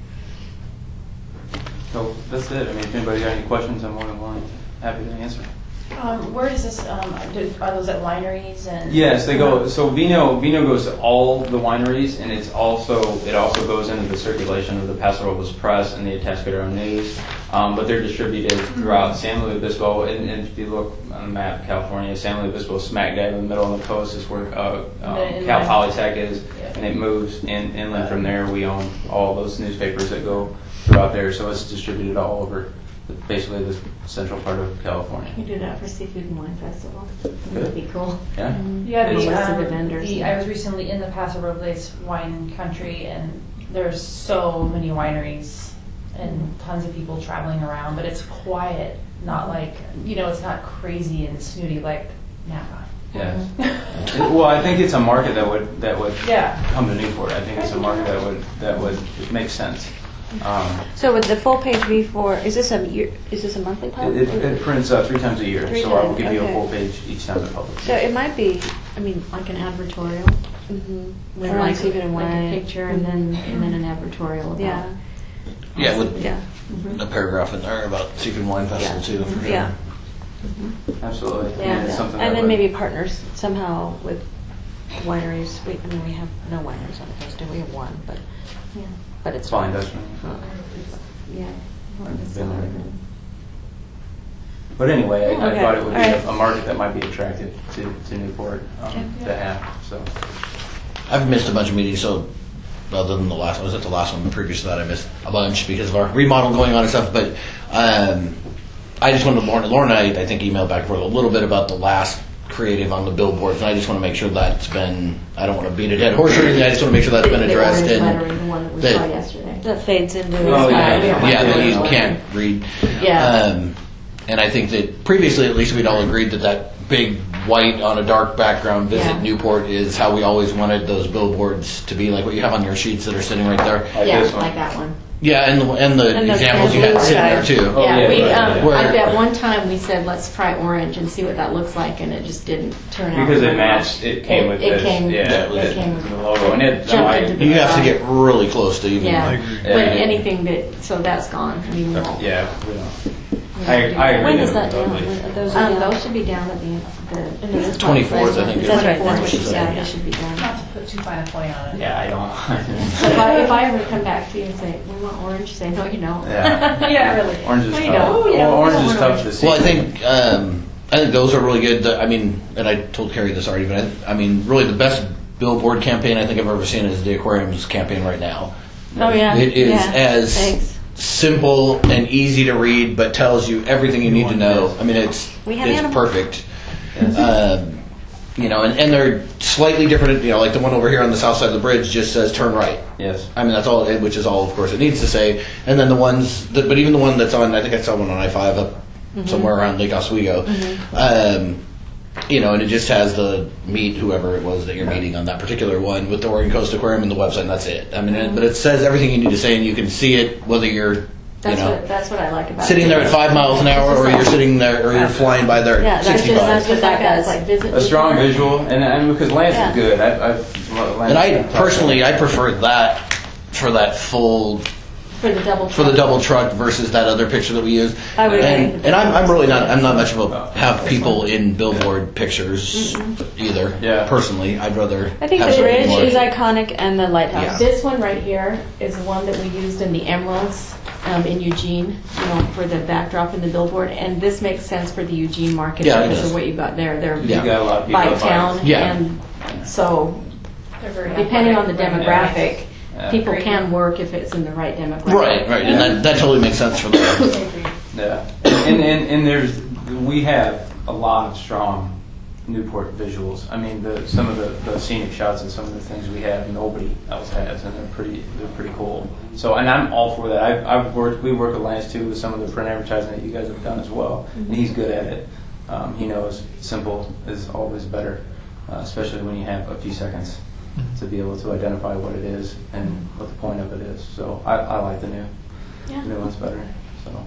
So that's it. I mean, if anybody got any questions, I'm more than willing, happy to answer. Um, where does this, um, do, are those at wineries and? Yes, they go. So Vino Vino goes to all the wineries, and it's also it also goes into the circulation of the Paso Robles Press and the Atascadero News. Um, but they're distributed throughout San Luis Obispo. And, and if you look on the map, California, San Luis Obispo, smack dab in the middle of the coast is where uh, um, In Cal line. Polytech is, Yeah. and it moves in, inland from there. We own all those newspapers that go throughout there, so it's distributed all over. Basically, the central part of California. You do that for Seafood and Wine Festival. That'd be cool. Yeah. Yeah, And a the, list of um, the vendors. the, I was recently in the Paso Robles wine country, and there's so many wineries and tons of people traveling around, but it's quiet, not like, you know, it's not crazy and snooty like Napa. Yes. It- well, I think it's a market that would that would Yeah. come to Newport. I think it's a market that would that would make sense. Um, So with the full page V four, is this a year, is this a monthly pub? it, it, it prints uh, three times a year, Three so I will times, give you a okay. full page each time it publishes. So it might be, I mean, Like an advertorial. mm-hmm. With Or like, Seafood and like Wine. a picture and then and then an advertorial about Yeah. Yeah, with Yeah. a paragraph in there about Seafood and Wine Festival too. For sure. Yeah. Absolutely. Yeah. And it's something that And then would- maybe partners somehow with wineries. We, I mean, we have no wineries on the coast. We have one, but Yeah. but it's Fine Dutchman. Yeah. Or the Been cellar. there. But anyway, I, I Okay. thought it would be All right. a, a market that might be attractive to, to Newport um, to have. So I've missed a bunch of meetings, so other than the last, I was at the last one. The previous to that, I missed a bunch because of our remodel going on and stuff. But um, I just wanted to Lorna. Lorna, I, I think emailed back and forth a little bit about the last creative on the billboards, and I just want to make sure that's been. I don't want to beat a dead horse or anything. I just want to make sure that's been The addressed. orange and lettering, the one that we that- saw yesterday. That fades into. Oh, yeah, yeah. yeah, that you can't read. Yeah. Um, and I think that previously, at least, we'd all agreed that that big white on a dark background "Visit Yeah. Newport" is how we always wanted those billboards to be, like what you have on your sheets that are sitting right there. Like Yeah, this one. like that one. Yeah, and the, and the And the examples you had blue sitting there sky. too. Oh, Yeah, yeah, we, right, um, yeah. Where- I, at one time we said, let's try orange and see what that looks like, and it just didn't turn out. Because it very well. matched, it came It- with it this. came- yeah, it with came- the logo. And it, no, jumped I, into the- You have to get really close to even. Yeah, Yeah. but anything that, so that's gone. I mean, we won't. yeah, we don't. I, I agree. When is with that down? totally. When- Those are Um, down? those should be down at the, the. In the twenty-fourth, I think. is- That's right, that's what she Yeah, said, they yeah. should be down. Not to put too fine a point on it. Yeah, I don't. So if I, if I ever come back to you and say, we want orange, say, no, you don't. Yeah. Yeah, really. Orange is No, you tough. don't. Well, You don't. orange You don't is want tough to see. Well, I think um, I think those are really good. The- I mean, and I told Carrie this already, but I, I mean, really the best billboard campaign I think I've ever seen is the aquariums campaign right now. Oh yeah. It is yeah. as Thanks. simple and easy to read, but tells you everything you need to know. I mean, it's We have it's animals. perfect. Um, you know, and, and they're slightly different. You know, like the one over here on the south side of the bridge just says "turn right." Yes. I mean, that's all, it- which is all, of course, it needs to say. And then the ones, that, but even the one that's on, I think I saw one on I five up somewhere around Lake Oswego. Um, you know, and it just has the meet whoever it was that you're meeting on that particular one with the Oregon Coast Aquarium and the website, and that's it. I mean, it, but it says everything you need to say, and you can see it whether you're, you That's know, what, that's what I like about it. sitting there at five miles an hour, or you're sitting there, or you're flying by there Yeah, at that's just- sixty-five. that's what that does. It's like visit. A strong Newport. visual, and, and because Lance Yeah. is good. I, I've, Lance And I is tough. personally, I prefer that for that full For the double. for the truck. double truck versus that other picture that we use. I would and, agree. and I'm, I'm really not. I'm not much of a have people in billboard pictures either. Yeah. Personally, I'd rather. I think have the something bridge more- is iconic and the lighthouse. Yeah. This one right here is one that we used in the Emeralds um, in Eugene, you know, for the backdrop in the billboard. And this makes sense for the Eugene market Yeah, it because does. of what you got there. They're Yeah. You got a lot of people by that buy it. town, Yeah. and so They're very depending on the athletic, very demographic, Yeah. people can work if it's in the right demographic. Right, right, and that, that totally makes sense for them. Yeah, and, and and there's we have a lot of strong Newport visuals. I mean, the some of the, the scenic shots and some of the things we have nobody else has, and they're pretty they're pretty cool. So, and I'm all for that. I've, I've worked we work with Lance too with some of the print advertising that you guys have done as well, and he's good at it. Um, he knows simple is always better, uh, especially when you have a few seconds to be able to identify what it is and what the point of it is. So, I, I like the new Yeah. the new one's better. So,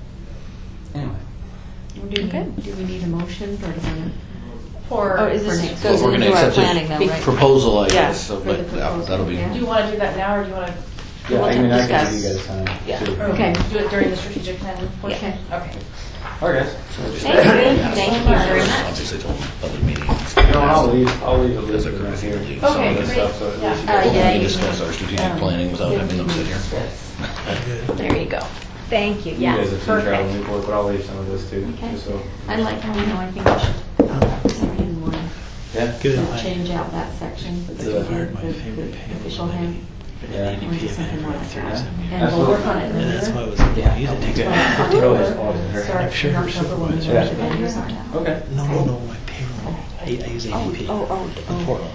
anyway. Do we, do we need a motion or do we? For, Oh, is For this next- goes Well, we're into gonna our accept planning a though, right? proposal, I Yeah, guess. So, for but the yeah, proposal, that'll be. yeah. do you want to do that now, or do you want to Yeah, I We'll mean, I can discuss. give you guys time. Yeah. too. Okay. do it during the strategic plan? Okay. Okay. All right, guys. Thank you. Thank you very much. Obviously, told public meetings. No, I'll leave, I'll leave a list of them here. Okay, Some of this great. stuff, so at Yeah. least you Uh, guys- We yeah, can you- discuss our strategic um, planning without yeah, having them we sit need here. this. There you go. Thank you. You Yeah, guys have seen travel perfect. Newport, but I'll leave some of this too, Okay. just so. I like how we know, I think we should something in one. Yeah? Change out that section. The, the, the official hand. Yeah. Or do something like that. And That's we'll what- work on it And that's why I later. was like, you didn't take Yeah. it. October, her. start I'm sure in her October when we supervisor- do the vendors on that. Okay. No, no, no, my payroll. I, I use A D P. Oh, oh, The oh. portal.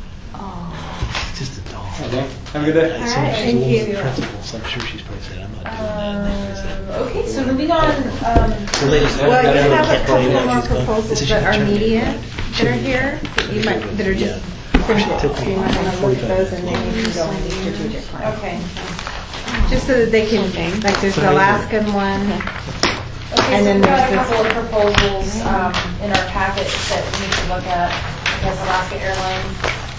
Oh. It's just a dog. Okay, have a good day. I said Alright, she's thank the you. principal, so I'm sure she's probably said, I'm not doing that. I said, Um, okay, so moving on, um, The ladies. Well, you have a couple Yeah, more she's gone. proposals This is that are terminated. media that are here, that you might, that are just printed. So you might want to look at those and then you can go into strategic plan. okay. Just so that they can, like there's the Alaskan one. Okay, And so then we've got there's a this- couple of proposals, um, in our packet that we need to look at. There's Alaska Airlines,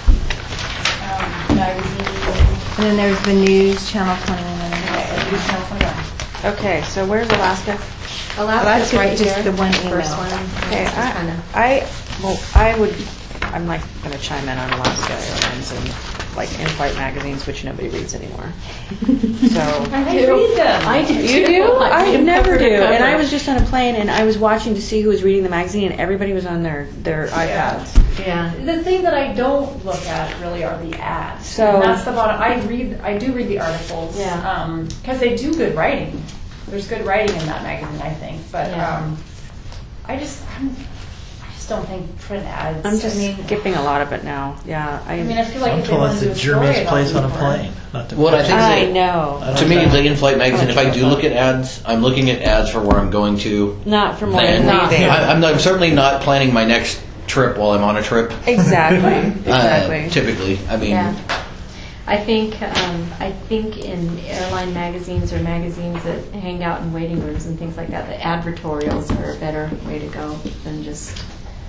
um, magazine, And then there's the news, Channel twenty-one. and News Channel twenty-one. Okay, so where's Alaska? Alaska's Alaska's right just here. the one First email. one. Okay, Just I, kinda- I, well, I would, I'm like gonna chime in on Alaska Airlines and like in-flight magazines, which nobody reads anymore. So. I read them. I do. You too. do? I I read them never cover do. to cover. And I was just on a plane and I was watching to see who was reading the magazine and everybody was on their, their iPads. Yeah. The thing that I don't look at really are the ads. So- And that's the bottom. I read, I do read the articles. Yeah. Um, because they do good writing. There's good writing in that magazine, I think. But Yeah. um, I just, I'm, I just don't think print ads. I'm just I mean, skipping a lot of it now. Yeah, I, I mean, I feel like I'm if they told want it's to do the a story Jeremy's about place on a Newport- plane. Not the What I think I that- know. To me, the in-flight magazine, if I do look at ads, I'm looking at ads for where I'm going to. Not from where Then. I'm leaving. I, I'm, not, I'm certainly not planning my next trip while I'm on a trip. Exactly. Uh, Exactly. typically, I mean, Yeah. I think, um, I think in airline magazines or magazines that hang out in waiting rooms and things like that, the advertorials are a better way to go than just,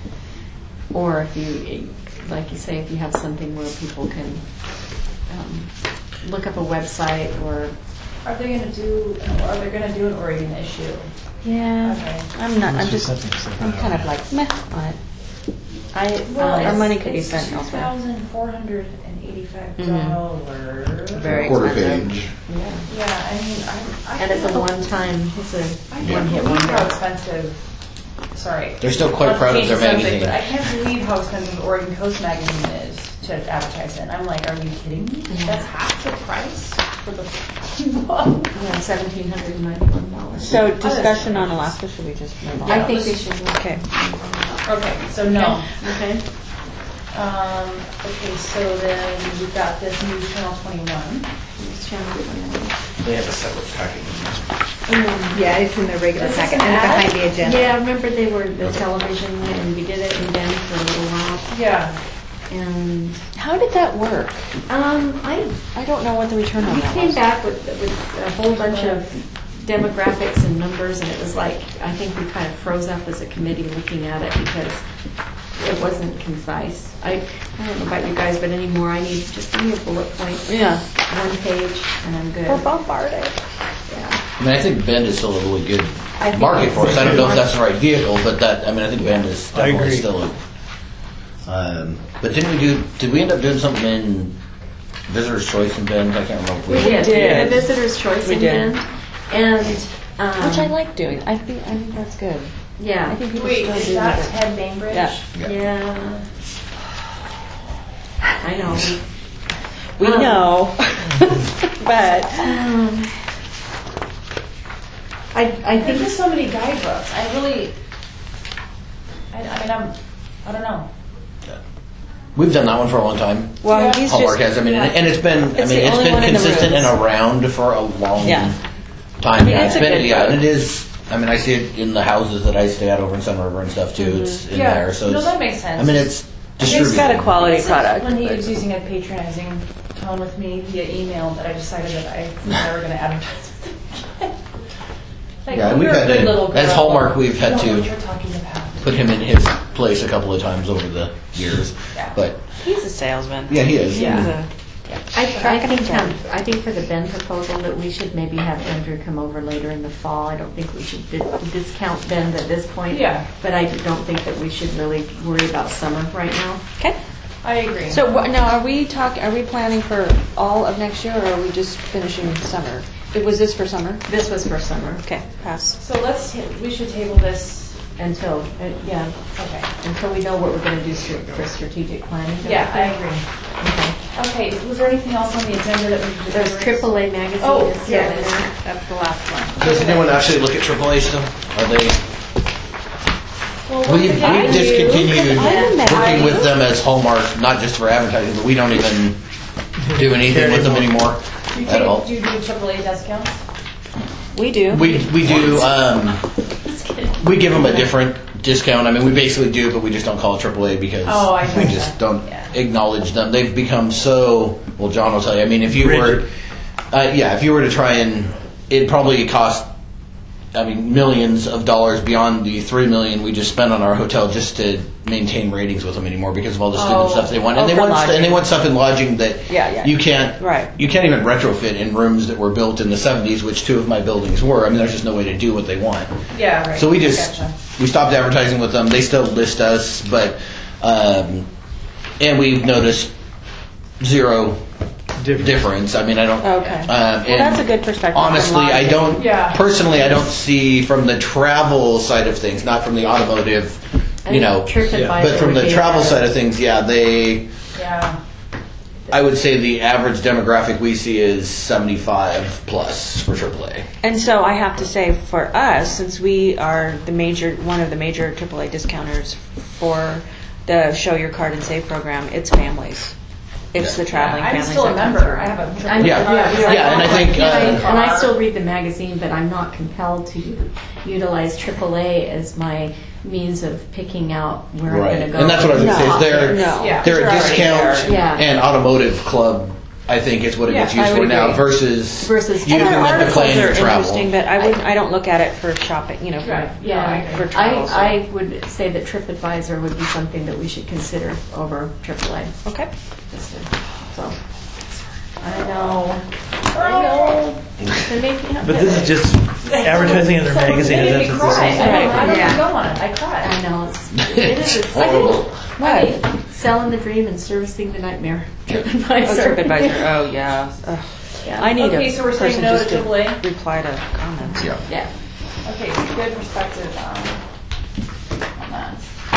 or if you, like you say, if you have something where people can um, look up a website or. Are they going to do? Are they going to do an Oregon issue? Yeah. Okay. I'm not. I'm Unless just. there's something set I'm out. kind of like meh on it. I Well, uh, our it's- money could be it's spent two elsewhere. thousand four hundred and eighty-five dollars. Very quarter expensive. page. Yeah. Yeah, I mean, I. I And it's a can't- one-time, it's a I can't one-hit believe how wonder. expensive. Sorry. They're still quite Not to proud of change their the subject, magazine. But I can't believe how expensive Oregon Coast magazine is to advertise in. I'm like, are you kidding me? That's half the price for the book. Yeah, seventeen hundred and ninety-one dollars. So discussion on Alaska. Should we just move on? I think we should. Okay. Okay, so no. Okay. Um, okay, so then we've got this News Channel twenty-one. News Channel twenty-one. They have a separate package. Yeah, it's in the regular Is this packet an and ad? behind the agenda. Yeah, I remember they were the television, and we did it in Bend for a little while. Yeah. And How did that work? um, I I don't know what the return on we that came was. back with with a whole bunch of demographics and numbers, and it was like I think we kind of froze up as a committee looking at it because it wasn't concise. I I don't know about you guys, but anymore I need just give me a bullet point, Yeah. one page, and I'm good. We're bombarded. Yeah. I mean, I think Bend is still a really good I think market it's for us. a I don't good know if that's the market. right vehicle, but that, I mean, I think Bend is I definitely agree. still a. Um, but didn't we do, did we end up doing something in Visitor's Choice in Bend? I can't remember. if We we did. did. The Visitor's Choice We in did. Bend. And um, Which I like doing. I think I think that's good. Yeah. I think people Wait, still is do that it. Ted Bainbridge? Yeah. Yeah. Yeah. I know. We Um, know, but Um, I I There's think just so many guidebooks. I really, I, I mean, I'm, I don't know. We've done that one for a long time. well, Yeah. he's Hallmark just. has, I mean, yeah. and it's been, I It's mean, the it's only been one in the consistent and rooms. around for a long Yeah. time. I mean, now. it's a been, good yeah, book. and it is. I mean, I see it in the houses that I stay at over in Sun River and stuff too. It's in Yeah. there, so No, it's, that makes sense. I mean, it's It's distributed. got a quality This is product. When he but- was using a patronizing tone with me via email, that I decided that I was never going to advertise with him. Like, Yeah, and we've you're a had good to- little as girl. Hallmark, we've had You don't know to- what you're talking about. Put him in his place a couple of times over the years, Yeah. but He's a salesman. yeah, he is. Yeah. Yeah. He's a- I, I think um, I think for the Ben proposal that we should maybe have Andrew come over later in the fall. I don't think we should di- discount Ben at this point. Yeah. But I don't think that we should really worry about summer right now. Okay. I agree. So what, now, are we talk? Are we planning for all of next year, or are we just finishing summer? It was this for summer. This was for summer Okay, pass. So let's, ta- we should table this. until uh, yeah Okay. until we know what we're going to do str- for strategic planning. don't Yeah, we? I agree. Okay, was there anything else on the agenda that we should There's triple A magazine. Oh, is still yeah, in there. that's the last one. Does anyone actually look at triple A still? Are they? Well, We've, once again, we've discontinued I'm mad. working with them as Hallmark, not just for advertising, but we don't even do anything with them anymore you at take- all. Do you do triple A discounts? We do. We we do. Um, we give them a different discount. I mean, we basically do, but we just don't call it triple A because Oh, I we gotcha. just don't Yeah. acknowledge them. They've become so. Well, John will tell you. I mean, if you were, uh, yeah, if you were to try and, it'd probably cost. I mean, millions of dollars beyond the three million we just spent on our hotel just to maintain ratings with them anymore because of all the stupid Oh. stuff they want, and Oh, they for want st- and they lodging. want stuff in lodging that Yeah, yeah. you can't Right. you can't even retrofit in rooms that were built in the seventies, which two of my buildings were. I mean, there's just no way to do what they want. Yeah, right. So we just Gotcha. we stopped advertising with them. They still list us, but um, and we've noticed zero difference. I mean, I don't. Okay. Um, Well, and that's a good perspective from Honestly, I lodging. don't. Yeah. Personally, I don't see from the travel side of things, not from the automotive, I you think know, TripAdvisor but from would the be travel better. side of things. Yeah, they. Yeah. I would say the average demographic we see is seventy-five plus for triple A. And so I have to say, for us, since we are the major, one of the major triple A discounters for the Show Your Card and Save program, it's families. It's the traveling I'm families. still a that come member. through. I have a I'm- Yeah. Yeah, and I think, uh, And I, and I still read the magazine, but I'm not compelled to utilize triple A as my means of picking out where Right. I'm going to go. And that's what I was going to say. No. Is they're, No. Yeah. they're You're a already discount there. Yeah. and automotive club, I think, is what it Yeah, gets used I for would now agree. versus Versus- using And Their them to articles plan are your travel. interesting, but I wouldn't. I don't look at it for shopping. You know, for, Right. Yeah, for travel. so- I, I would say that TripAdvisor would be something that we should consider over triple A. Okay. Just to- So, I know, I know. They make me But this is just advertising in their magazine. It made That's me the cry. same. I don't, I don't Yeah. even go on it. I cry. I know, it's, it is, it's Horrible. I mean, selling the dream and servicing the nightmare. Oh, TripAdvisor. TripAdvisor. Oh yeah. Ugh. Yeah. I need Okay, a so we're saying person no just to triple A? reply to comments. Yeah. Yeah. Okay, good perspective um, on that.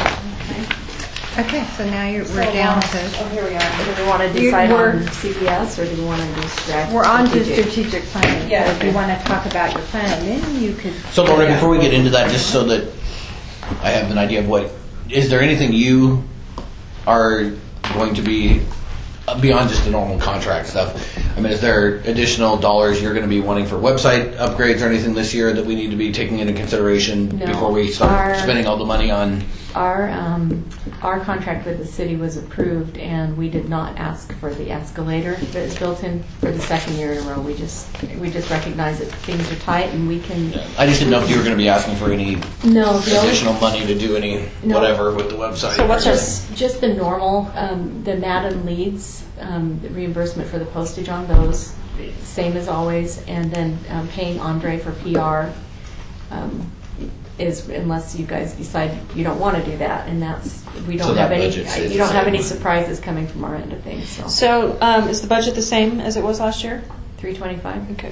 Okay, so now you're, we're So, down uh, to, Oh, here we are. Do we want to You- decide we're- on C P S or do we want to do strategy? we're on to strategic planning. Yeah, So if you okay. want to talk about your plan, then you could. So, Lorna, before we get into that, just so that I have an idea of what, is there anything you are going to be uh, beyond just the normal contract stuff? I mean, is there additional dollars you're going to be wanting for website upgrades or anything this year that we need to be taking into consideration No. before we start Our- spending all the money on? Our, um, our contract with the city was approved, and we did not ask for the escalator that is built in for the second year in a row. We just, we just recognize that things are tight, and we can. I just didn't know if you were going to be asking for any No, the only- additional money to do any No. whatever with the website. So what's or- Just, just the normal, um, the Madden leads, um, the reimbursement for the postage on those, same as always, and then um, paying Andre for P R um, is, unless you guys decide you don't want to do that, and that's, we So don't that have any, budget stays you don't the have same. any surprises coming from our end of things, so. So um, is the budget the same as it was last year? three twenty-five? Okay.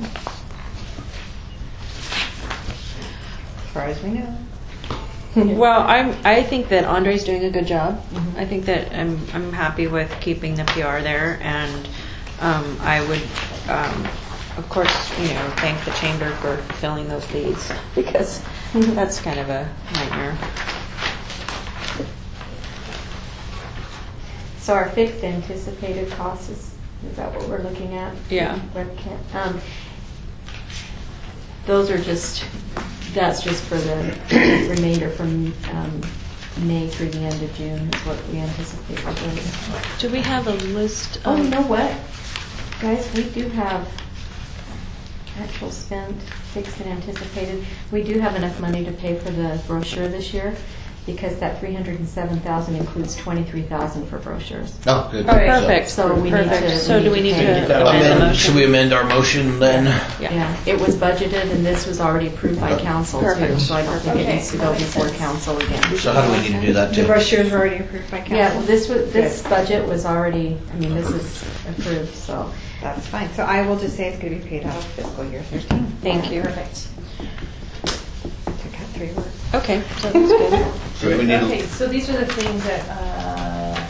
As far as we know. Well, I'm. I think that Andre's doing a good job. Mhm. I think that I'm. I'm happy with keeping the P R there, and um, I would, um, of course, you know, thank the chamber for filling those leads because that's kind of a nightmare. So our fixed anticipated cost is, is that what we're looking at? Yeah. Webcam. Um, Those are just, that's just for the remainder from um, May through the end of June is what we anticipate we're doing. Do we have a list? Oh, of... you know what? Guys, we do have actual spent, fixed and anticipated. We do have enough money to pay for the brochure this year because that three hundred seven thousand includes twenty-three thousand for brochures. Oh, good. Oh, perfect. So we need Perfect. to- So do we need to Amend amend the Amend- motion? Should we amend our motion then? Yeah. Yeah, it was budgeted and this was already approved by council too, Perfect. so I don't think it Okay, needs to go that makes before sense. council again. So how do we need to do that The too? brochures were already approved by council. Yeah, well, this was, this budget was already, I mean, this is approved, so. That's fine. So I will just say it's going to be paid out of fiscal year thirteen. Thank you. Perfect. Took out three words. Okay, so that's good. So do we need Okay, to, so these are the things that, uh,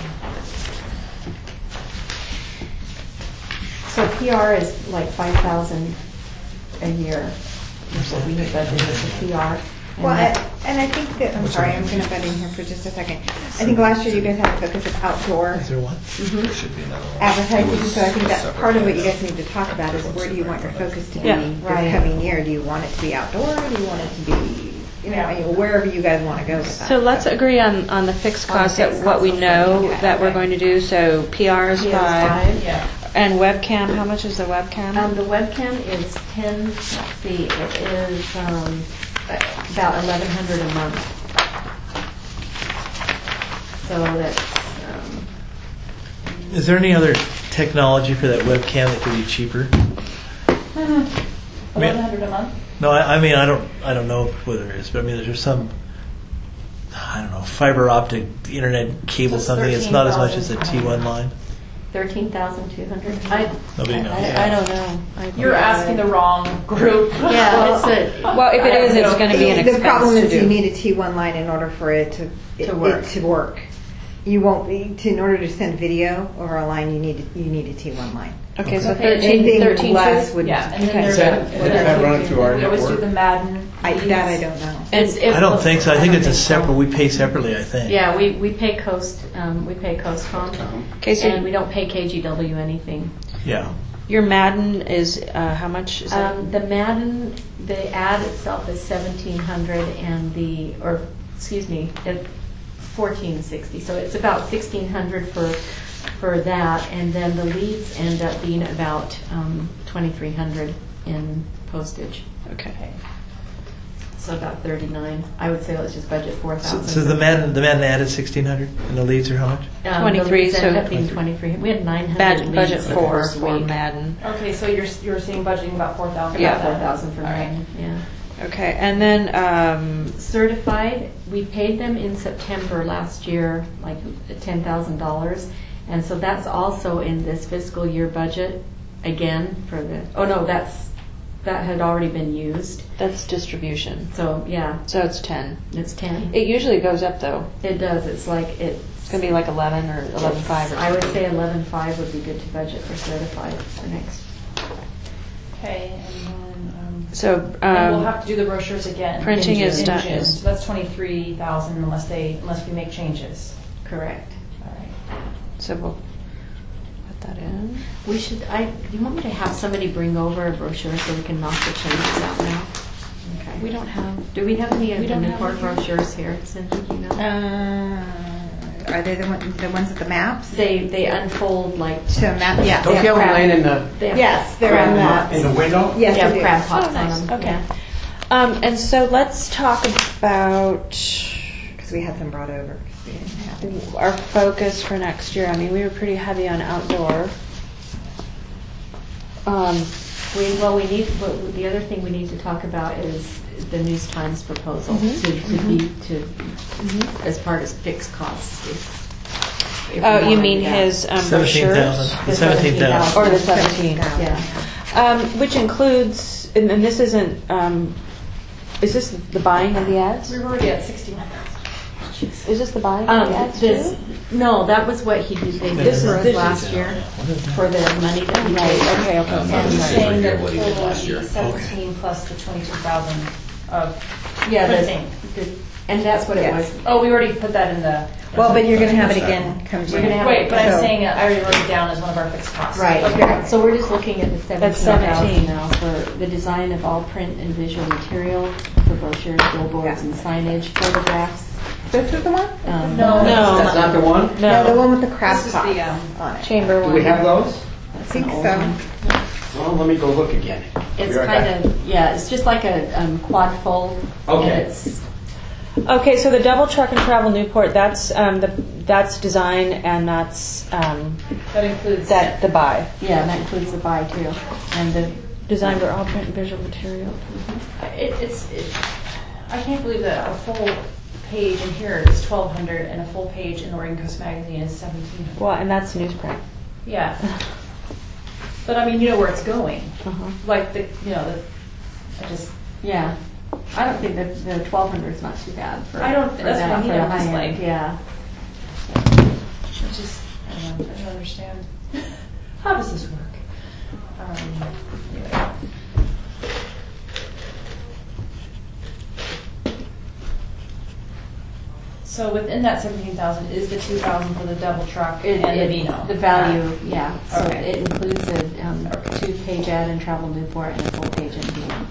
So P R is like five thousand a year, is what we had budgeted for P R. and Well, that- I- and I think that, I'm sorry, I'm going to butt in here for just a second. I think last year you guys had a focus of outdoor Is there one? there should be another one. advertising, so I think that's part of what you guys need to talk about is where do you want your focus to be Yeah, this right. coming year? Do you want it to be outdoor? Do you want it to be, you know, I mean, wherever you guys want to go with that? So let's agree on, on the fixed On the costs, that fixed what we costs, know okay. that we're going to do. So P R is P R is five. five. yeah. And webcam, how much is the webcam? Um, the webcam is ten, let's see, it is, um, about eleven hundred a month. So that's, um, Is there any other technology for that webcam that could be cheaper? Eleven hundred a month? No, I, I mean I don't I don't know what there is, but I mean there's some I don't know fiber optic internet cable So it's something. It's not as much as a T one line. thirteen thousand two hundred. I, Nobody knows. I, I don't know. I You're asking the wrong group. yeah, it's a, Well, if it is, it's going to be an The expense problem to is you do. need a T one line in order for it to, it- To work. it to work. You won't be, to, in order to send video over a line, you need, you need a T one line. Okay, so Okay. thirteen, Anything thirteen less two? would- Yeah, and then Okay. there's. Is that- the- is that running through our We always do network? the Madden. I, leads. that I don't know. It's- it- I don't think so. I think it's a so. separate, we pay separately, I think. Yeah, we, we pay Coast, um, we pay COSTCOM, Okay, so and we don't pay K G W anything. Yeah. your Madden is, uh, how much is that? Um, the Madden, the ad itself is seventeen hundred, and the, or excuse me, fourteen sixty. So it's about sixteen hundred for for that, and then the leads end up being about um, twenty-three hundred in postage. Okay. So about thirty-nine. I would say let's just budget four So, thousand. so the man, the man ad is sixteen hundred, and the leads are how much? Um, twenty-three, The leads end so- up being twenty-three. We had nine hundred Bad, leads budget the four first for week. Madden. Okay, so you're, you're seeing budgeting about four thousand? Yeah. About four thousand for All right. Madden, yeah. Okay, and then, um, Certified, we paid them in September last year, like ten thousand dollars. And so that's also in this fiscal year budget, again, for the, oh no, that's, that had already been used. that's distribution. So, yeah, So it's ten. it's ten. It usually goes up though. It does, it's like, it's. It's gonna be like eleven or eleven five or I would something. say eleven five would be good to budget for certified for next. Okay, and then, um, So, and we'll um, have to do the brochures again. printing in is June. done- In June. is- So that's twenty-three thousand unless they, unless we make changes. Correct. All right. so we'll put that in. We should, I, do you want me to have somebody bring over a brochure so we can knock the changes out now? Okay. We don't have, Do we have any of We the don't have Newport it here. brochures here, Cindy, do you know? Uh, are they the, one, the ones with the maps? They, they unfold like. To map, yeah. Don't you have them laying in the, They have Yes, they're crab on pots. that. in the window? Yes, They have I do. crab pots Oh, nice. on them. Okay. yeah. um, and so let's talk about Because we had them brought over. 'cause we didn't have any. our focus for next year. I mean, we were pretty heavy on outdoor. Um, We, well, we need, what, the other thing we need to talk about is the News Times proposal Mhm. to, to be, to, as part of fixed costs. if- if we oh, you wanna mean do that. his um, Seventeen brochures? thousand. The Seventeen thousand. Or the seventeen. Yeah. Um, which includes, and, and this isn't, um, is this the buying of the ads? We're already at sixty-one thousand. Is this the buying of Um, the ads this, too? no, that was what he did, they did This for is- us this last is- year, for the money that he Right, paid. okay, okay. Um, And he's Right saying here, that the what he did total would last year. be seventeen plus the twenty-two thousand of Yeah, the- printing. the- and that's what it Yeah. was. Oh, we already put that in the. Well, but you're going to have it again come We're June. gonna have Wait, but I'm So- saying uh, I already wrote it down as one of our fixed costs. Right, Okay. so we're just looking at the That's seventeen seventeen. thousand now for the design of all print and visual material for brochures, billboards, and signage, photographs. This is the one? um, No. No. That's not the one? No, the No, one with the crab This is pots the, um, on it. chamber Do one. we have those? I think so. Well, let me go look again. It's Be right kind back. of, yeah, it's just like a um, quad fold. and Okay. it's- Okay, so the double truck and travel Newport, that's, um, the, that's design and that's, um, That includes. that, the buy. Yeah, and that includes the buy too. And the, Design for all print and visual material. It, it's, it, I can't believe that a full page in here is twelve hundred and a full page in Oregon Coast Magazine is seventeen hundred. Well, and that's newsprint. Yeah. But I mean, you know where it's going. Uh-huh. Like the, you know, the, I just, yeah, I don't think that the twelve hundred is not too bad for. I don't- for that's that, what I mean, for the I'm just high end, like- Yeah. I just, I don't know, I don't understand. How does this work? Um, anyway. So within that seventeen thousand is the two thousand for the double truck It, and the it- Vino. The value, yeah. So Okay. it includes a um, Okay. two-page ad in Travel Newport and a full page in Vino.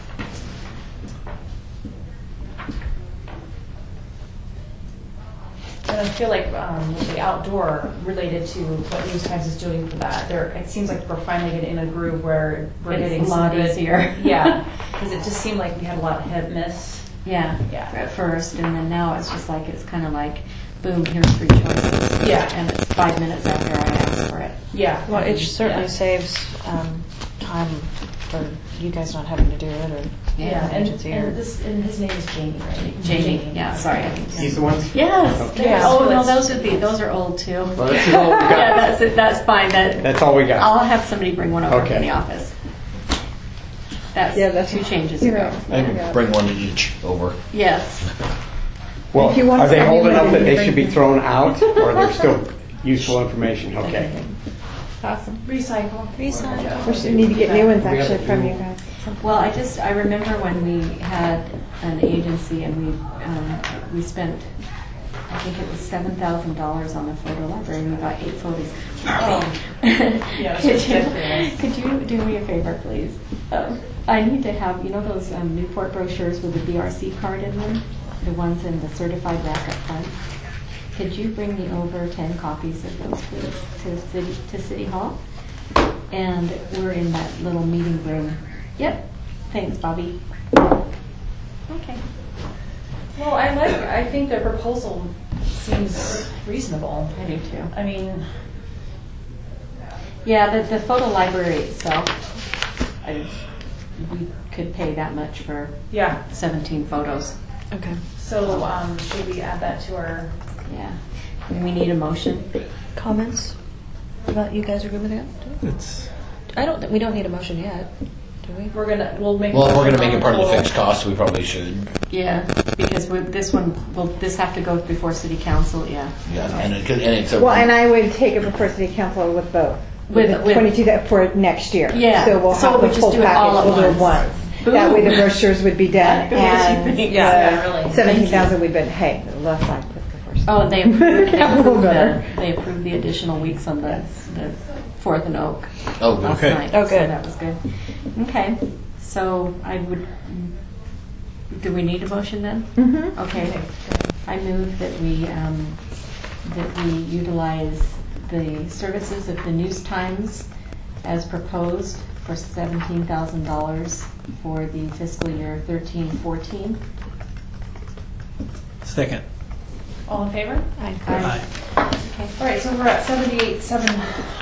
And I feel like um, with the outdoor related to what News Times is doing for that, there it seems like we're finally getting in a groove where we're It's getting a lot some good- easier. Yeah, because it just seemed like we had a lot of hit miss. Yeah, Yeah. at first, and then now it's just like, it's kind of like, boom, here's three choices. Yeah. And it's five minutes after I asked for it. Yeah. Well, it certainly Yeah. saves um, time for you guys not having to do it, or Yeah, the and, agency, or and this and his name is Jamie, right? Jamie, yeah, sorry. I think He's the one? Yes. Okay. yes. Yeah. Oh, no, Let's- those would be, those are old too. Well, this is all we got. Yeah, that's it, that's fine, that, That's all we got. I'll have somebody bring one over Okay. from the office. That's Yeah, that's- two changes you're ago. right. I can bring one to each over. Yes. Well, If you want are they something old enough ready that to they bring should be them. thrown out, or they're still useful information? Okay. Awesome. Recycle. Recycle. We should need to get new ones actually from you guys. Well, I just, I remember when we had an agency and we, um, we spent, I think it was seven thousand dollars on the photo library and we got eight photos. Oh. Yeah, it's Could ridiculous. you, could you do me a favor, please? Um, I need to have, you know those um, Newport brochures with the B R C card in them? The ones in the certified rack up front? Could you bring me over ten copies of those, please, to City, to City Hall? And we're in that little meeting room. Yep. Thanks, Bobby. Okay. Well, I like, I think the proposal seems reasonable. I do too. I mean, Yeah, the, the photo library itself, I, we could pay that much for yeah. seventeen photos. Okay. So um, should we add that to our? Yeah. And we need a motion. Comments? About you guys are good with that? It's, I don't. Th- we don't need a motion yet, do we? We're gonna. We'll make. Well, if we're motion gonna make on it part of the total. fixed cost, we probably should. Yeah, because with this one, will this have to go before City Council? Yeah. Yeah, and it could, and it's a. Well, and I would take it before city council with both. With- the with- twenty-two that for next year. Yeah. So we'll So have we the just full do it all package. at We'll do it once. once. That way the brochures would be done Good what you and think. Yeah, really. seventeen thousand we'd been, hey, less I put the first. Oh, and they approved, they Capital approved, better. the, they approved the additional weeks on the, the Fourth and Oak Oh, good. last Okay. night. Oh, So good. that was good. Okay, so I would, do we need a motion then? Mm-hmm. Okay. I move that we, um, that we utilize the services of the News Times as proposed for seventeen thousand dollars for the fiscal year thirteen fourteen. second. All in favor? Aye. Aye. Okay. All right, so we're at seventy-eight seven.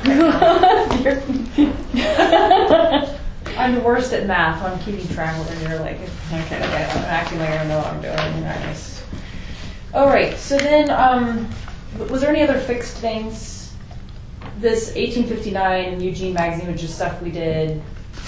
I'm the worst at math. I'm keeping track of it. You're like, okay, okay, I'm acting like I know what I'm doing. Nice. All right, so then, um, w- was there any other fixed things? This eighteen fifty-nine and Eugene magazine was just stuff we did.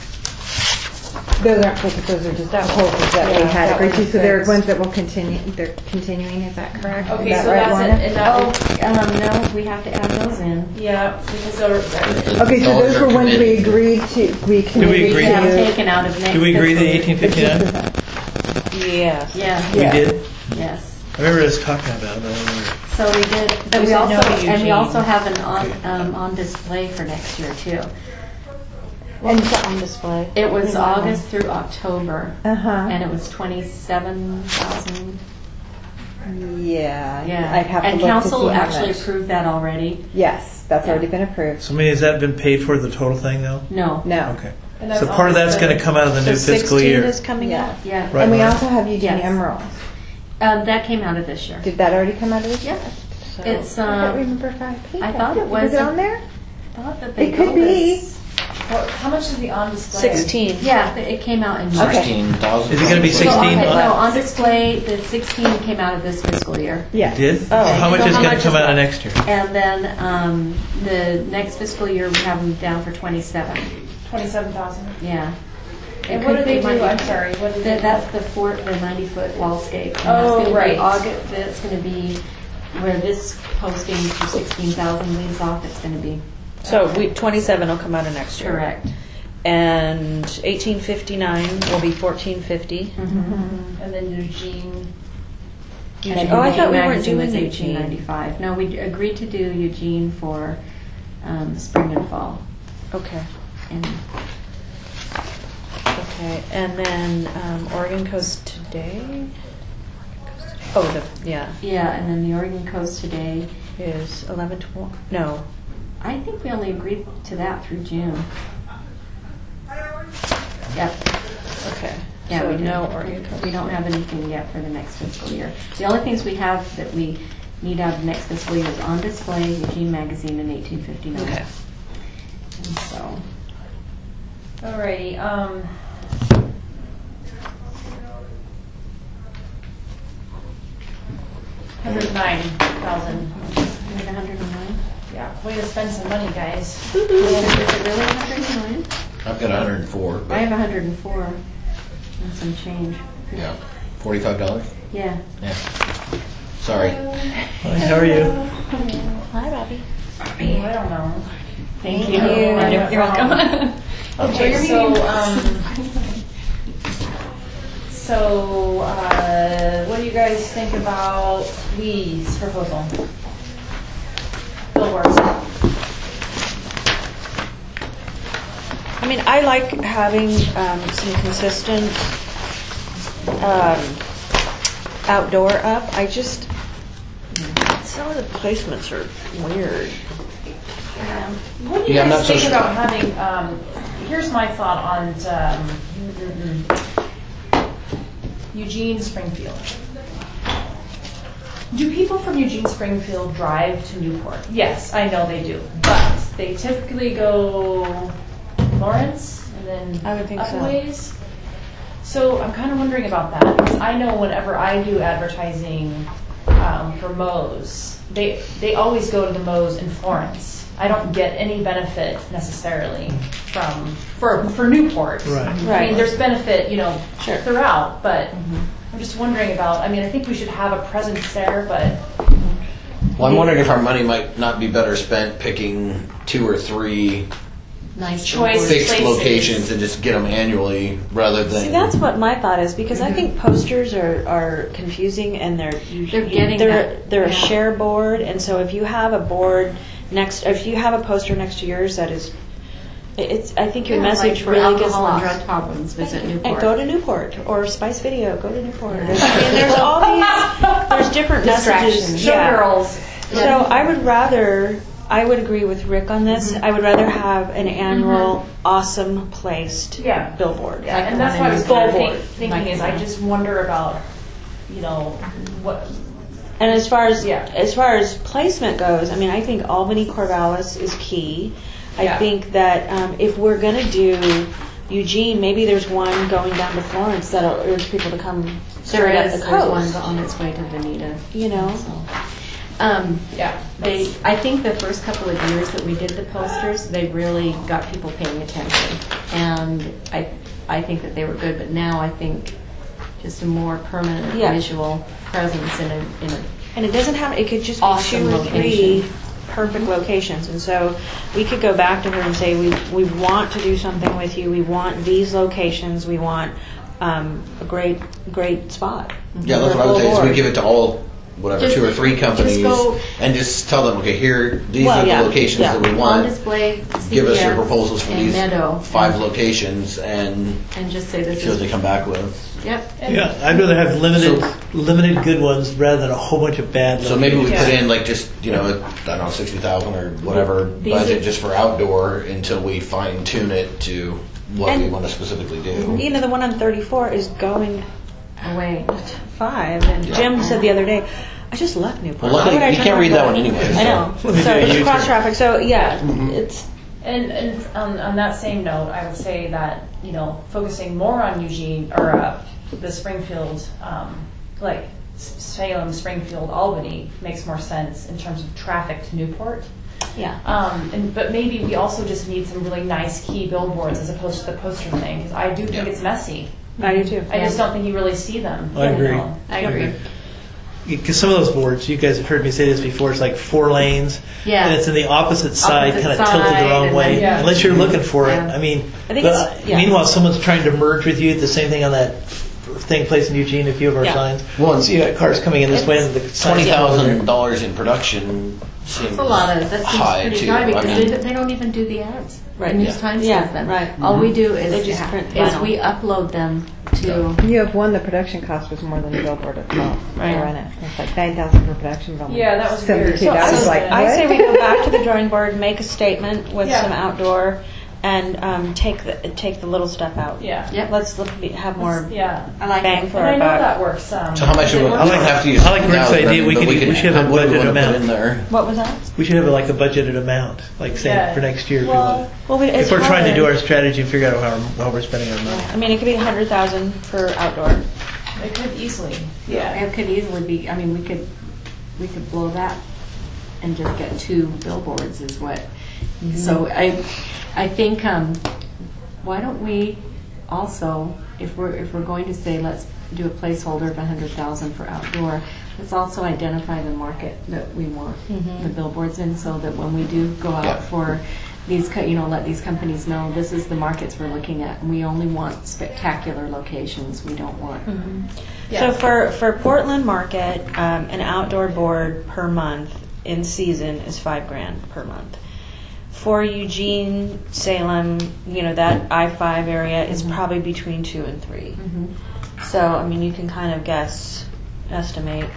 Those aren't fixed, those are just proposals that we Yeah, had that agreed to, was so they're fixed. ones that will continue, they're continuing, is that correct? Okay, Is that so right, that's Lorna? it. And that Oh, um, no, we have to add those in. yeah, because they're, Okay, so Dollars those are were ones we committed. agreed to, we Did we committed agree We have to- to. taken out of next. Did we agree to fiscal year. eighteen fifty-nine? Yeah. Yeah. Yeah. We did? Yes. I remember us talking about it. I don't remember. So we did, We and we said also, no to and we Eugene. also have an on, um, on display for next year too. What was that on display? It was Remind me. August through October, Uh-huh. and it was twenty-seven thousand. Yeah. Yeah. I'd have to And look to council see how actually much. approved that already. Yes, that's Yeah. already been approved. So, I mean, has that been paid for the total thing, though? No. No. Okay. And that's So part of that's all going to come out of the new So fiscal sixteen year. is coming Yeah. up. Yeah. Right, And we Laura? also have Eugene Yes. Emerald. Um, that came out of this year. Did that already come out of this? Yeah. So- It's, I can't um, remember if I paid I that. thought it was- Was it on there? I thought that they It could told be. us- Well, how much is the on display? Sixteen. Yeah, it came out in March. Okay. Sixteen thousand. Is it gonna be So on- sixteen? No, on display, the sixteen came out of this fiscal year. Yeah. Did? Oh. How much So is how going to much come is out of that? next year? And then um, the next fiscal year, we have them down for twenty-seven. Twenty-seven thousand. Yeah. And It what do could they be do? money- I'm sorry. What do they That- do? That's the fort, the ninety-foot wallscape. And Oh, that's gonna be right. August, that's going to be where this posting for sixteen thousand leaves off, it's going to be So we, twenty-seven will come out of next year. correct. And eighteen fifty-nine will be fourteen fifty. Mm-hmm. And then Eugene. And Oh, I thought we weren't Magazine was doing eighteen Eugene. ninety-five. No, we agreed to do Eugene for um, spring and fall. Okay. And Okay. And then um, Oregon Coast Today. Oh, the yeah yeah, and then the Oregon Coast Today. is eleven twenty. No. I think we only agreed to that through June. Yep. Okay. Yeah, so we no don't- Oregon Coast. We don't have anything yet for the next fiscal year. The only things we have that we need out of next fiscal year is On Display, Eugene Magazine, and eighteen fifty-nine. Okay. And so, Alrighty. Um. Hundred nine thousand. we have one hundred nine. Yeah. Way to spend some money, guys. Is it really one hundred nine? I've got a hundred and four. I But have one hundred four and some change. yeah, forty-five dollars. Yeah. Yeah. Sorry. Hi, how are you? Hi, Bobby. I don't know. Thank Thank you. you. You're, you're welcome. Okay, so, um, so, uh, what do you guys think about Lee's proposal? Billboards. I mean, I like having um, some consistent um, outdoor up. I just, some of the placements are weird. What do you Yeah, I'm guys not so think sure. about having, um, here's my thought on, um, Eugene Springfield. Do people from Eugene Springfield drive to Newport? Yes, I know they do, but they typically go Lawrence and then I would think up so. a ways. So I'm kind of wondering about that because I know whenever I do advertising um, for Moe's, they they always go to the Moe's in Florence. I don't get any benefit necessarily from for for Newport. Right. I Right. mean, there's benefit, you know, Sure. throughout, but I'm just wondering about. I mean, I think we should have a presence there, but Well, I'm wondering if our money might not be better spent picking two or three Nice Choice. fixed Places. locations and just get them annually rather than. See, that's what my thought is because I think posters are, are confusing and they're you, They're you- getting they're, that, they're a yeah. share board, and so if you have a board next, if you have a poster next to yours that is, it- it's I think your Yeah, message like for really gets alcohol and lost. drug problems, visit And Newport. go to Newport or Spice Video. Go to Newport. I mean, there's all these. There's different messages. distractions. Yeah. Showgirls. So I would rather. I would agree with Rick on this. I would rather have an annual, awesome placed Yeah. billboard. Yeah, Like and the that's one what I in was kind of Billboard. think, thinking Like is the I one. just wonder about, you know, what. And as far as Yeah. as far as placement goes, I mean, I think Albany Corvallis is key. I Yeah. think that um, if we're going to do Eugene, maybe there's one going down to Florence that'll urge people to come There straight up is, the there's coast. one on its way to Veneta. You know, Um, Yeah. They, I think the first couple of years that we did the posters, they really got people paying attention, and I, I think that they were good. But now I think just a more permanent Yeah. visual presence in a, in a and it doesn't have. It could just be Awesome two or location. three perfect locations, and so we could go back to her and say we we want to do something with you. We want these locations. We want um, a great great spot. Yeah, that's for what I would full say. Is we board. give it to all, whatever, Just- two or three just companies, go- and just tell them, okay, here, these Well, are yeah, the locations yeah. that we on want. display. Give us your C P S proposals for and these Meadow, five locations, and and just say this see what is. they come back with. Yep. Yeah, I'd rather have limited, So- limited good ones rather than a whole bunch of bad. So maybe we locations. put in like just you know I don't know sixty thousand or whatever These budget are- just for outdoor until we fine tune it to what we And- want to specifically do. You know, the one on thirty-four is going Away. five, and Yeah. Jim said the other day, I just left Newport. Well, luckily, Why would I you turn can't around read that and one go? anyway, I know. so- Let me So do a it's U-turn. cross traffic. So yeah, Mm-hmm. it's And, and on, on that same note, I would say that, you know, focusing more on Eugene, or uh, the Springfield, um, like S- Salem, Springfield, Albany, makes more sense in terms of traffic to Newport. yeah. Um, and, but maybe we also just need some really nice key billboards as opposed to the poster thing, because I do think Yeah. it's messy. I do too. I just don't think you really see them. I you agree. know. I agree. Because some of those boards, you guys have heard me say this before, it's like four lanes, Yeah. and it's in the opposite side, Opposite kind of tilted the side, wrong and way. then- Yeah. Unless you're looking for Yeah. it. I mean, I think but, it's- yeah. meanwhile, someone's trying to merge with you. The same thing on that f- thing placed in Eugene, a few of our Yeah. signs. Well, so you got cars coming in this way, and the Twenty signs over thousand there. dollars in production seems That's a lot of, that seems high pretty too. high because I they, mean, they don't even do the ads. Right. The News Yeah. Times Yeah, does them. right. All we do is, They just print is vinyl. we upload them to, You have one, the production cost was more than the billboard itself. Right. To run it. It's like nine thousand for production. but Yeah, that was weird. seventy-two. So That I was was- like, I say what? we go back to the drawing board, make a statement with Yeah. some outdoor, and um, take the take the little stuff out. Yeah. Yep. Let's look, be- have more Yeah. I like bang it. for And I our know buck. that works. Um, so how much do we, it we works. don't have to use I like Rick's now, idea. Brendan, We but could- can- we should have a what do we budget wanna put amount. in there. What was that? We should have like a budgeted amount, like saying Yeah. for next year. if we Well, want. well, we, it's if we're trying to do hard. our strategy and figure out how, how we're spending our money. I mean, it could be a hundred thousand for outdoor. It could easily. yeah, it could easily be, I mean, we could, we could blow that and just get two billboards is what. So I, I think, um, why don't we also, if we're, if we're going to say, let's do a placeholder of a hundred thousand for outdoor, let's also identify the market that we want the billboards in, so that when we do go out Yeah. for these, co- you know, let these companies know this is the markets we're looking at, and we only want spectacular locations. We don't want. So for, for Portland Market, um, an outdoor board per month in season is five grand per month. For Eugene, Salem, you know, that I five area is probably between two and three. So, I mean, you can kind of guess, estimate.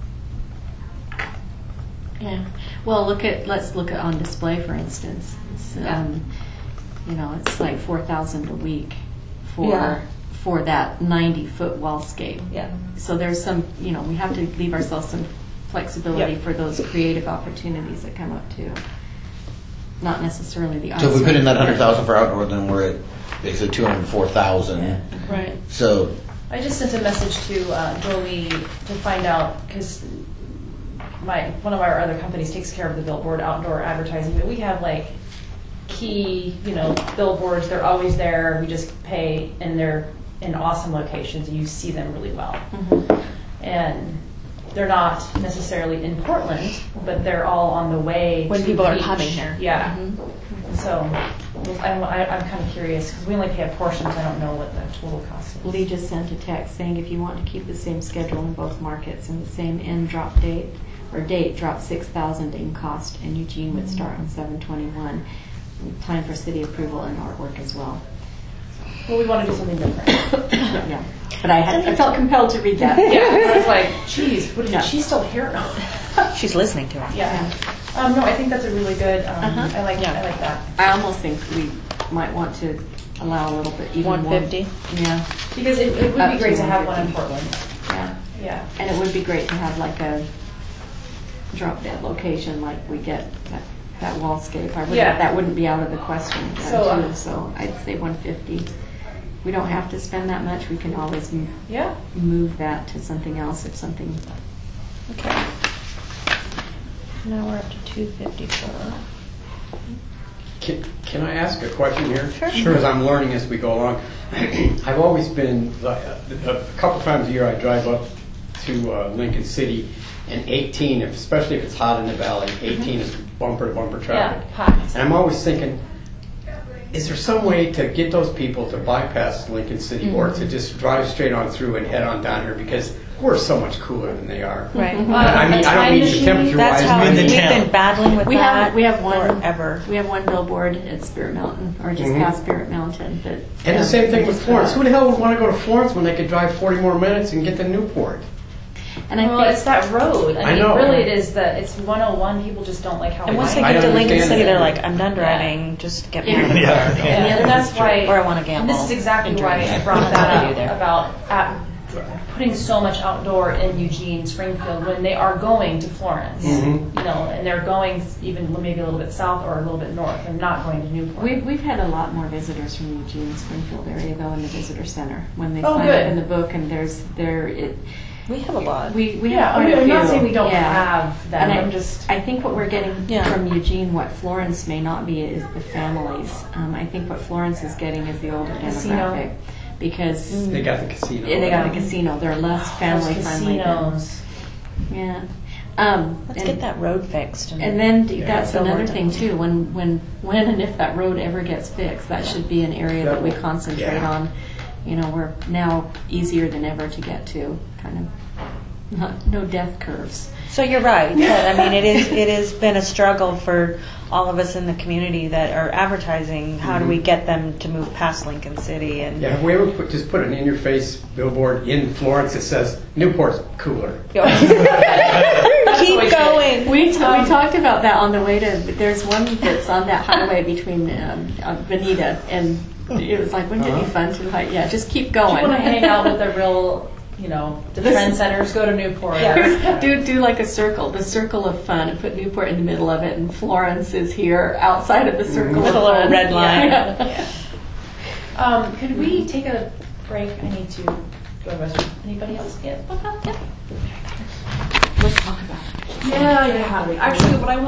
Yeah. Well, look at let's look at on display, for instance. It's, um, you know, it's like four thousand a week for Yeah. for that ninety foot wallscape. Yeah. So there's some, you know, we have to leave ourselves some flexibility Yep. for those creative opportunities that come up too. Not necessarily the. So if we put in that ice rink. hundred thousand for outdoor, then we're at basically two hundred four thousand. Right. So I just sent a message to uh, Jolie to find out, because my one of our other companies takes care of the billboard outdoor advertising, but we have like key, you know, billboards. They're always there. We just pay, and they're in awesome locations, and you see them really well. Mm-hmm. And they're not necessarily in Portland, but they're all on the way When to people are each- coming here. Yeah. So I'm, I, I'm kind of curious, because we only pay a portion, so I don't know what the total cost is. Lee just sent a text saying if you want to keep the same schedule in both markets and the same end drop date or date, drop six thousand in cost, and Eugene would start on seven twenty-one. Time for city approval and artwork as well. Well, we want to do something different. Yeah, but I had I felt compelled to read that. Yeah, I was like, geez, what is Yeah. she's still here now? She's listening to us. Yeah. Um, no, I think that's a really good. Um, Uh-huh. I like. Yeah. I like that. I almost think we might want to allow a little bit even one more. fifty. Yeah, Because it, it would Up be to great to have one one in fifty. Portland. yeah. Yeah. And it would be great to have like a drop dead location like we get that, that wallscape. I wouldn't, Yeah. That wouldn't be out of the question. uh, So, uh, too, so I'd say one fifty. We don't have to spend that much. We can always m- Yeah. move that to something else if something. Okay. Now we're up to two fifty-four. Can, can I ask a question here? Sure. Sure. Because I'm learning as we go along. I've always been, like, a, a couple times a year I drive up to uh, Lincoln City, and eighteen, if, especially if it's hot in the valley, eighteen is bumper to bumper traffic. Yeah. Packed. And I'm always thinking, is there some way to get those people to bypass Lincoln City or to just drive straight on through and head on down here, because we're so much cooler than they are. Right. I mean, I don't time mean the machine, temperature That's wise. how I mean we've the town. been battling with We that have we have one forever. We have one billboard at Spirit Mountain or just Mhm. past Spirit Mountain. But And um, the same thing with just, Florence. uh, Who the hell would want to go to Florence when they could drive forty more minutes and get to Newport? And I Well, think it's that road. I, I mean, know. really, it is that it's one oh one. People just don't like how. And once they wide I get to don't Lincoln understand City, that. they're like, I'm done driving. Just get me Yeah. out of the Yeah. car. And, and that's why. Or I want to And gamble. this is exactly and why drink. I brought That's that what I do up there. about at, putting so much outdoor in Eugene, Springfield, when they are going to Florence. Mhm. You know, and they're going even maybe a little bit south or a little bit north, and not going to Newport. We've, we've had a lot more visitors from Eugene, Springfield area though in the visitor center when they Oh, sign good. up in the book, and there's there it. We have a lot. We we yeah, have I quite mean, a I'm not few. saying we don't Yeah. have them. And I, I'm just. I think what we're getting Yeah. from Eugene, what Florence may not be, is the families. Um, I think what Florence is getting is the older Casino. demographic because They got the casino. and they got a casino. They're less family Those friendly. than- casinos. Yeah. Um, Let's and- get that road fixed. And, And then Yeah. that's Fill another more thing time. too. When when when and if that road ever gets fixed, that should be an area that we concentrate Yeah. on. You know, we're now easier than ever to get to. Kind of not, no death curves. So you're right. But, I mean, it is. It has been a struggle for all of us in the community that are advertising. How do we get them to move past Lincoln City? And Yeah, have we ever put, just put an in-your-face billboard in Florence that says Newport's cooler? keep going. We, t- we talked about that on the way to. There's one that's on that highway between um, uh, Bonita and. It was like, wouldn't it be fun to like, yeah, just keep If going. you want to hang out with the real, you know, the trendsetters, go to Newport. do do like a circle, the circle of fun, and put Newport in the middle of it, and Florence is here outside of the circle With of a little fun. red line. Yeah. Um, could we take a break? I need to go to the restroom. Anybody else? Yeah. Let's talk about it. Yeah, yeah. Actually, what I want.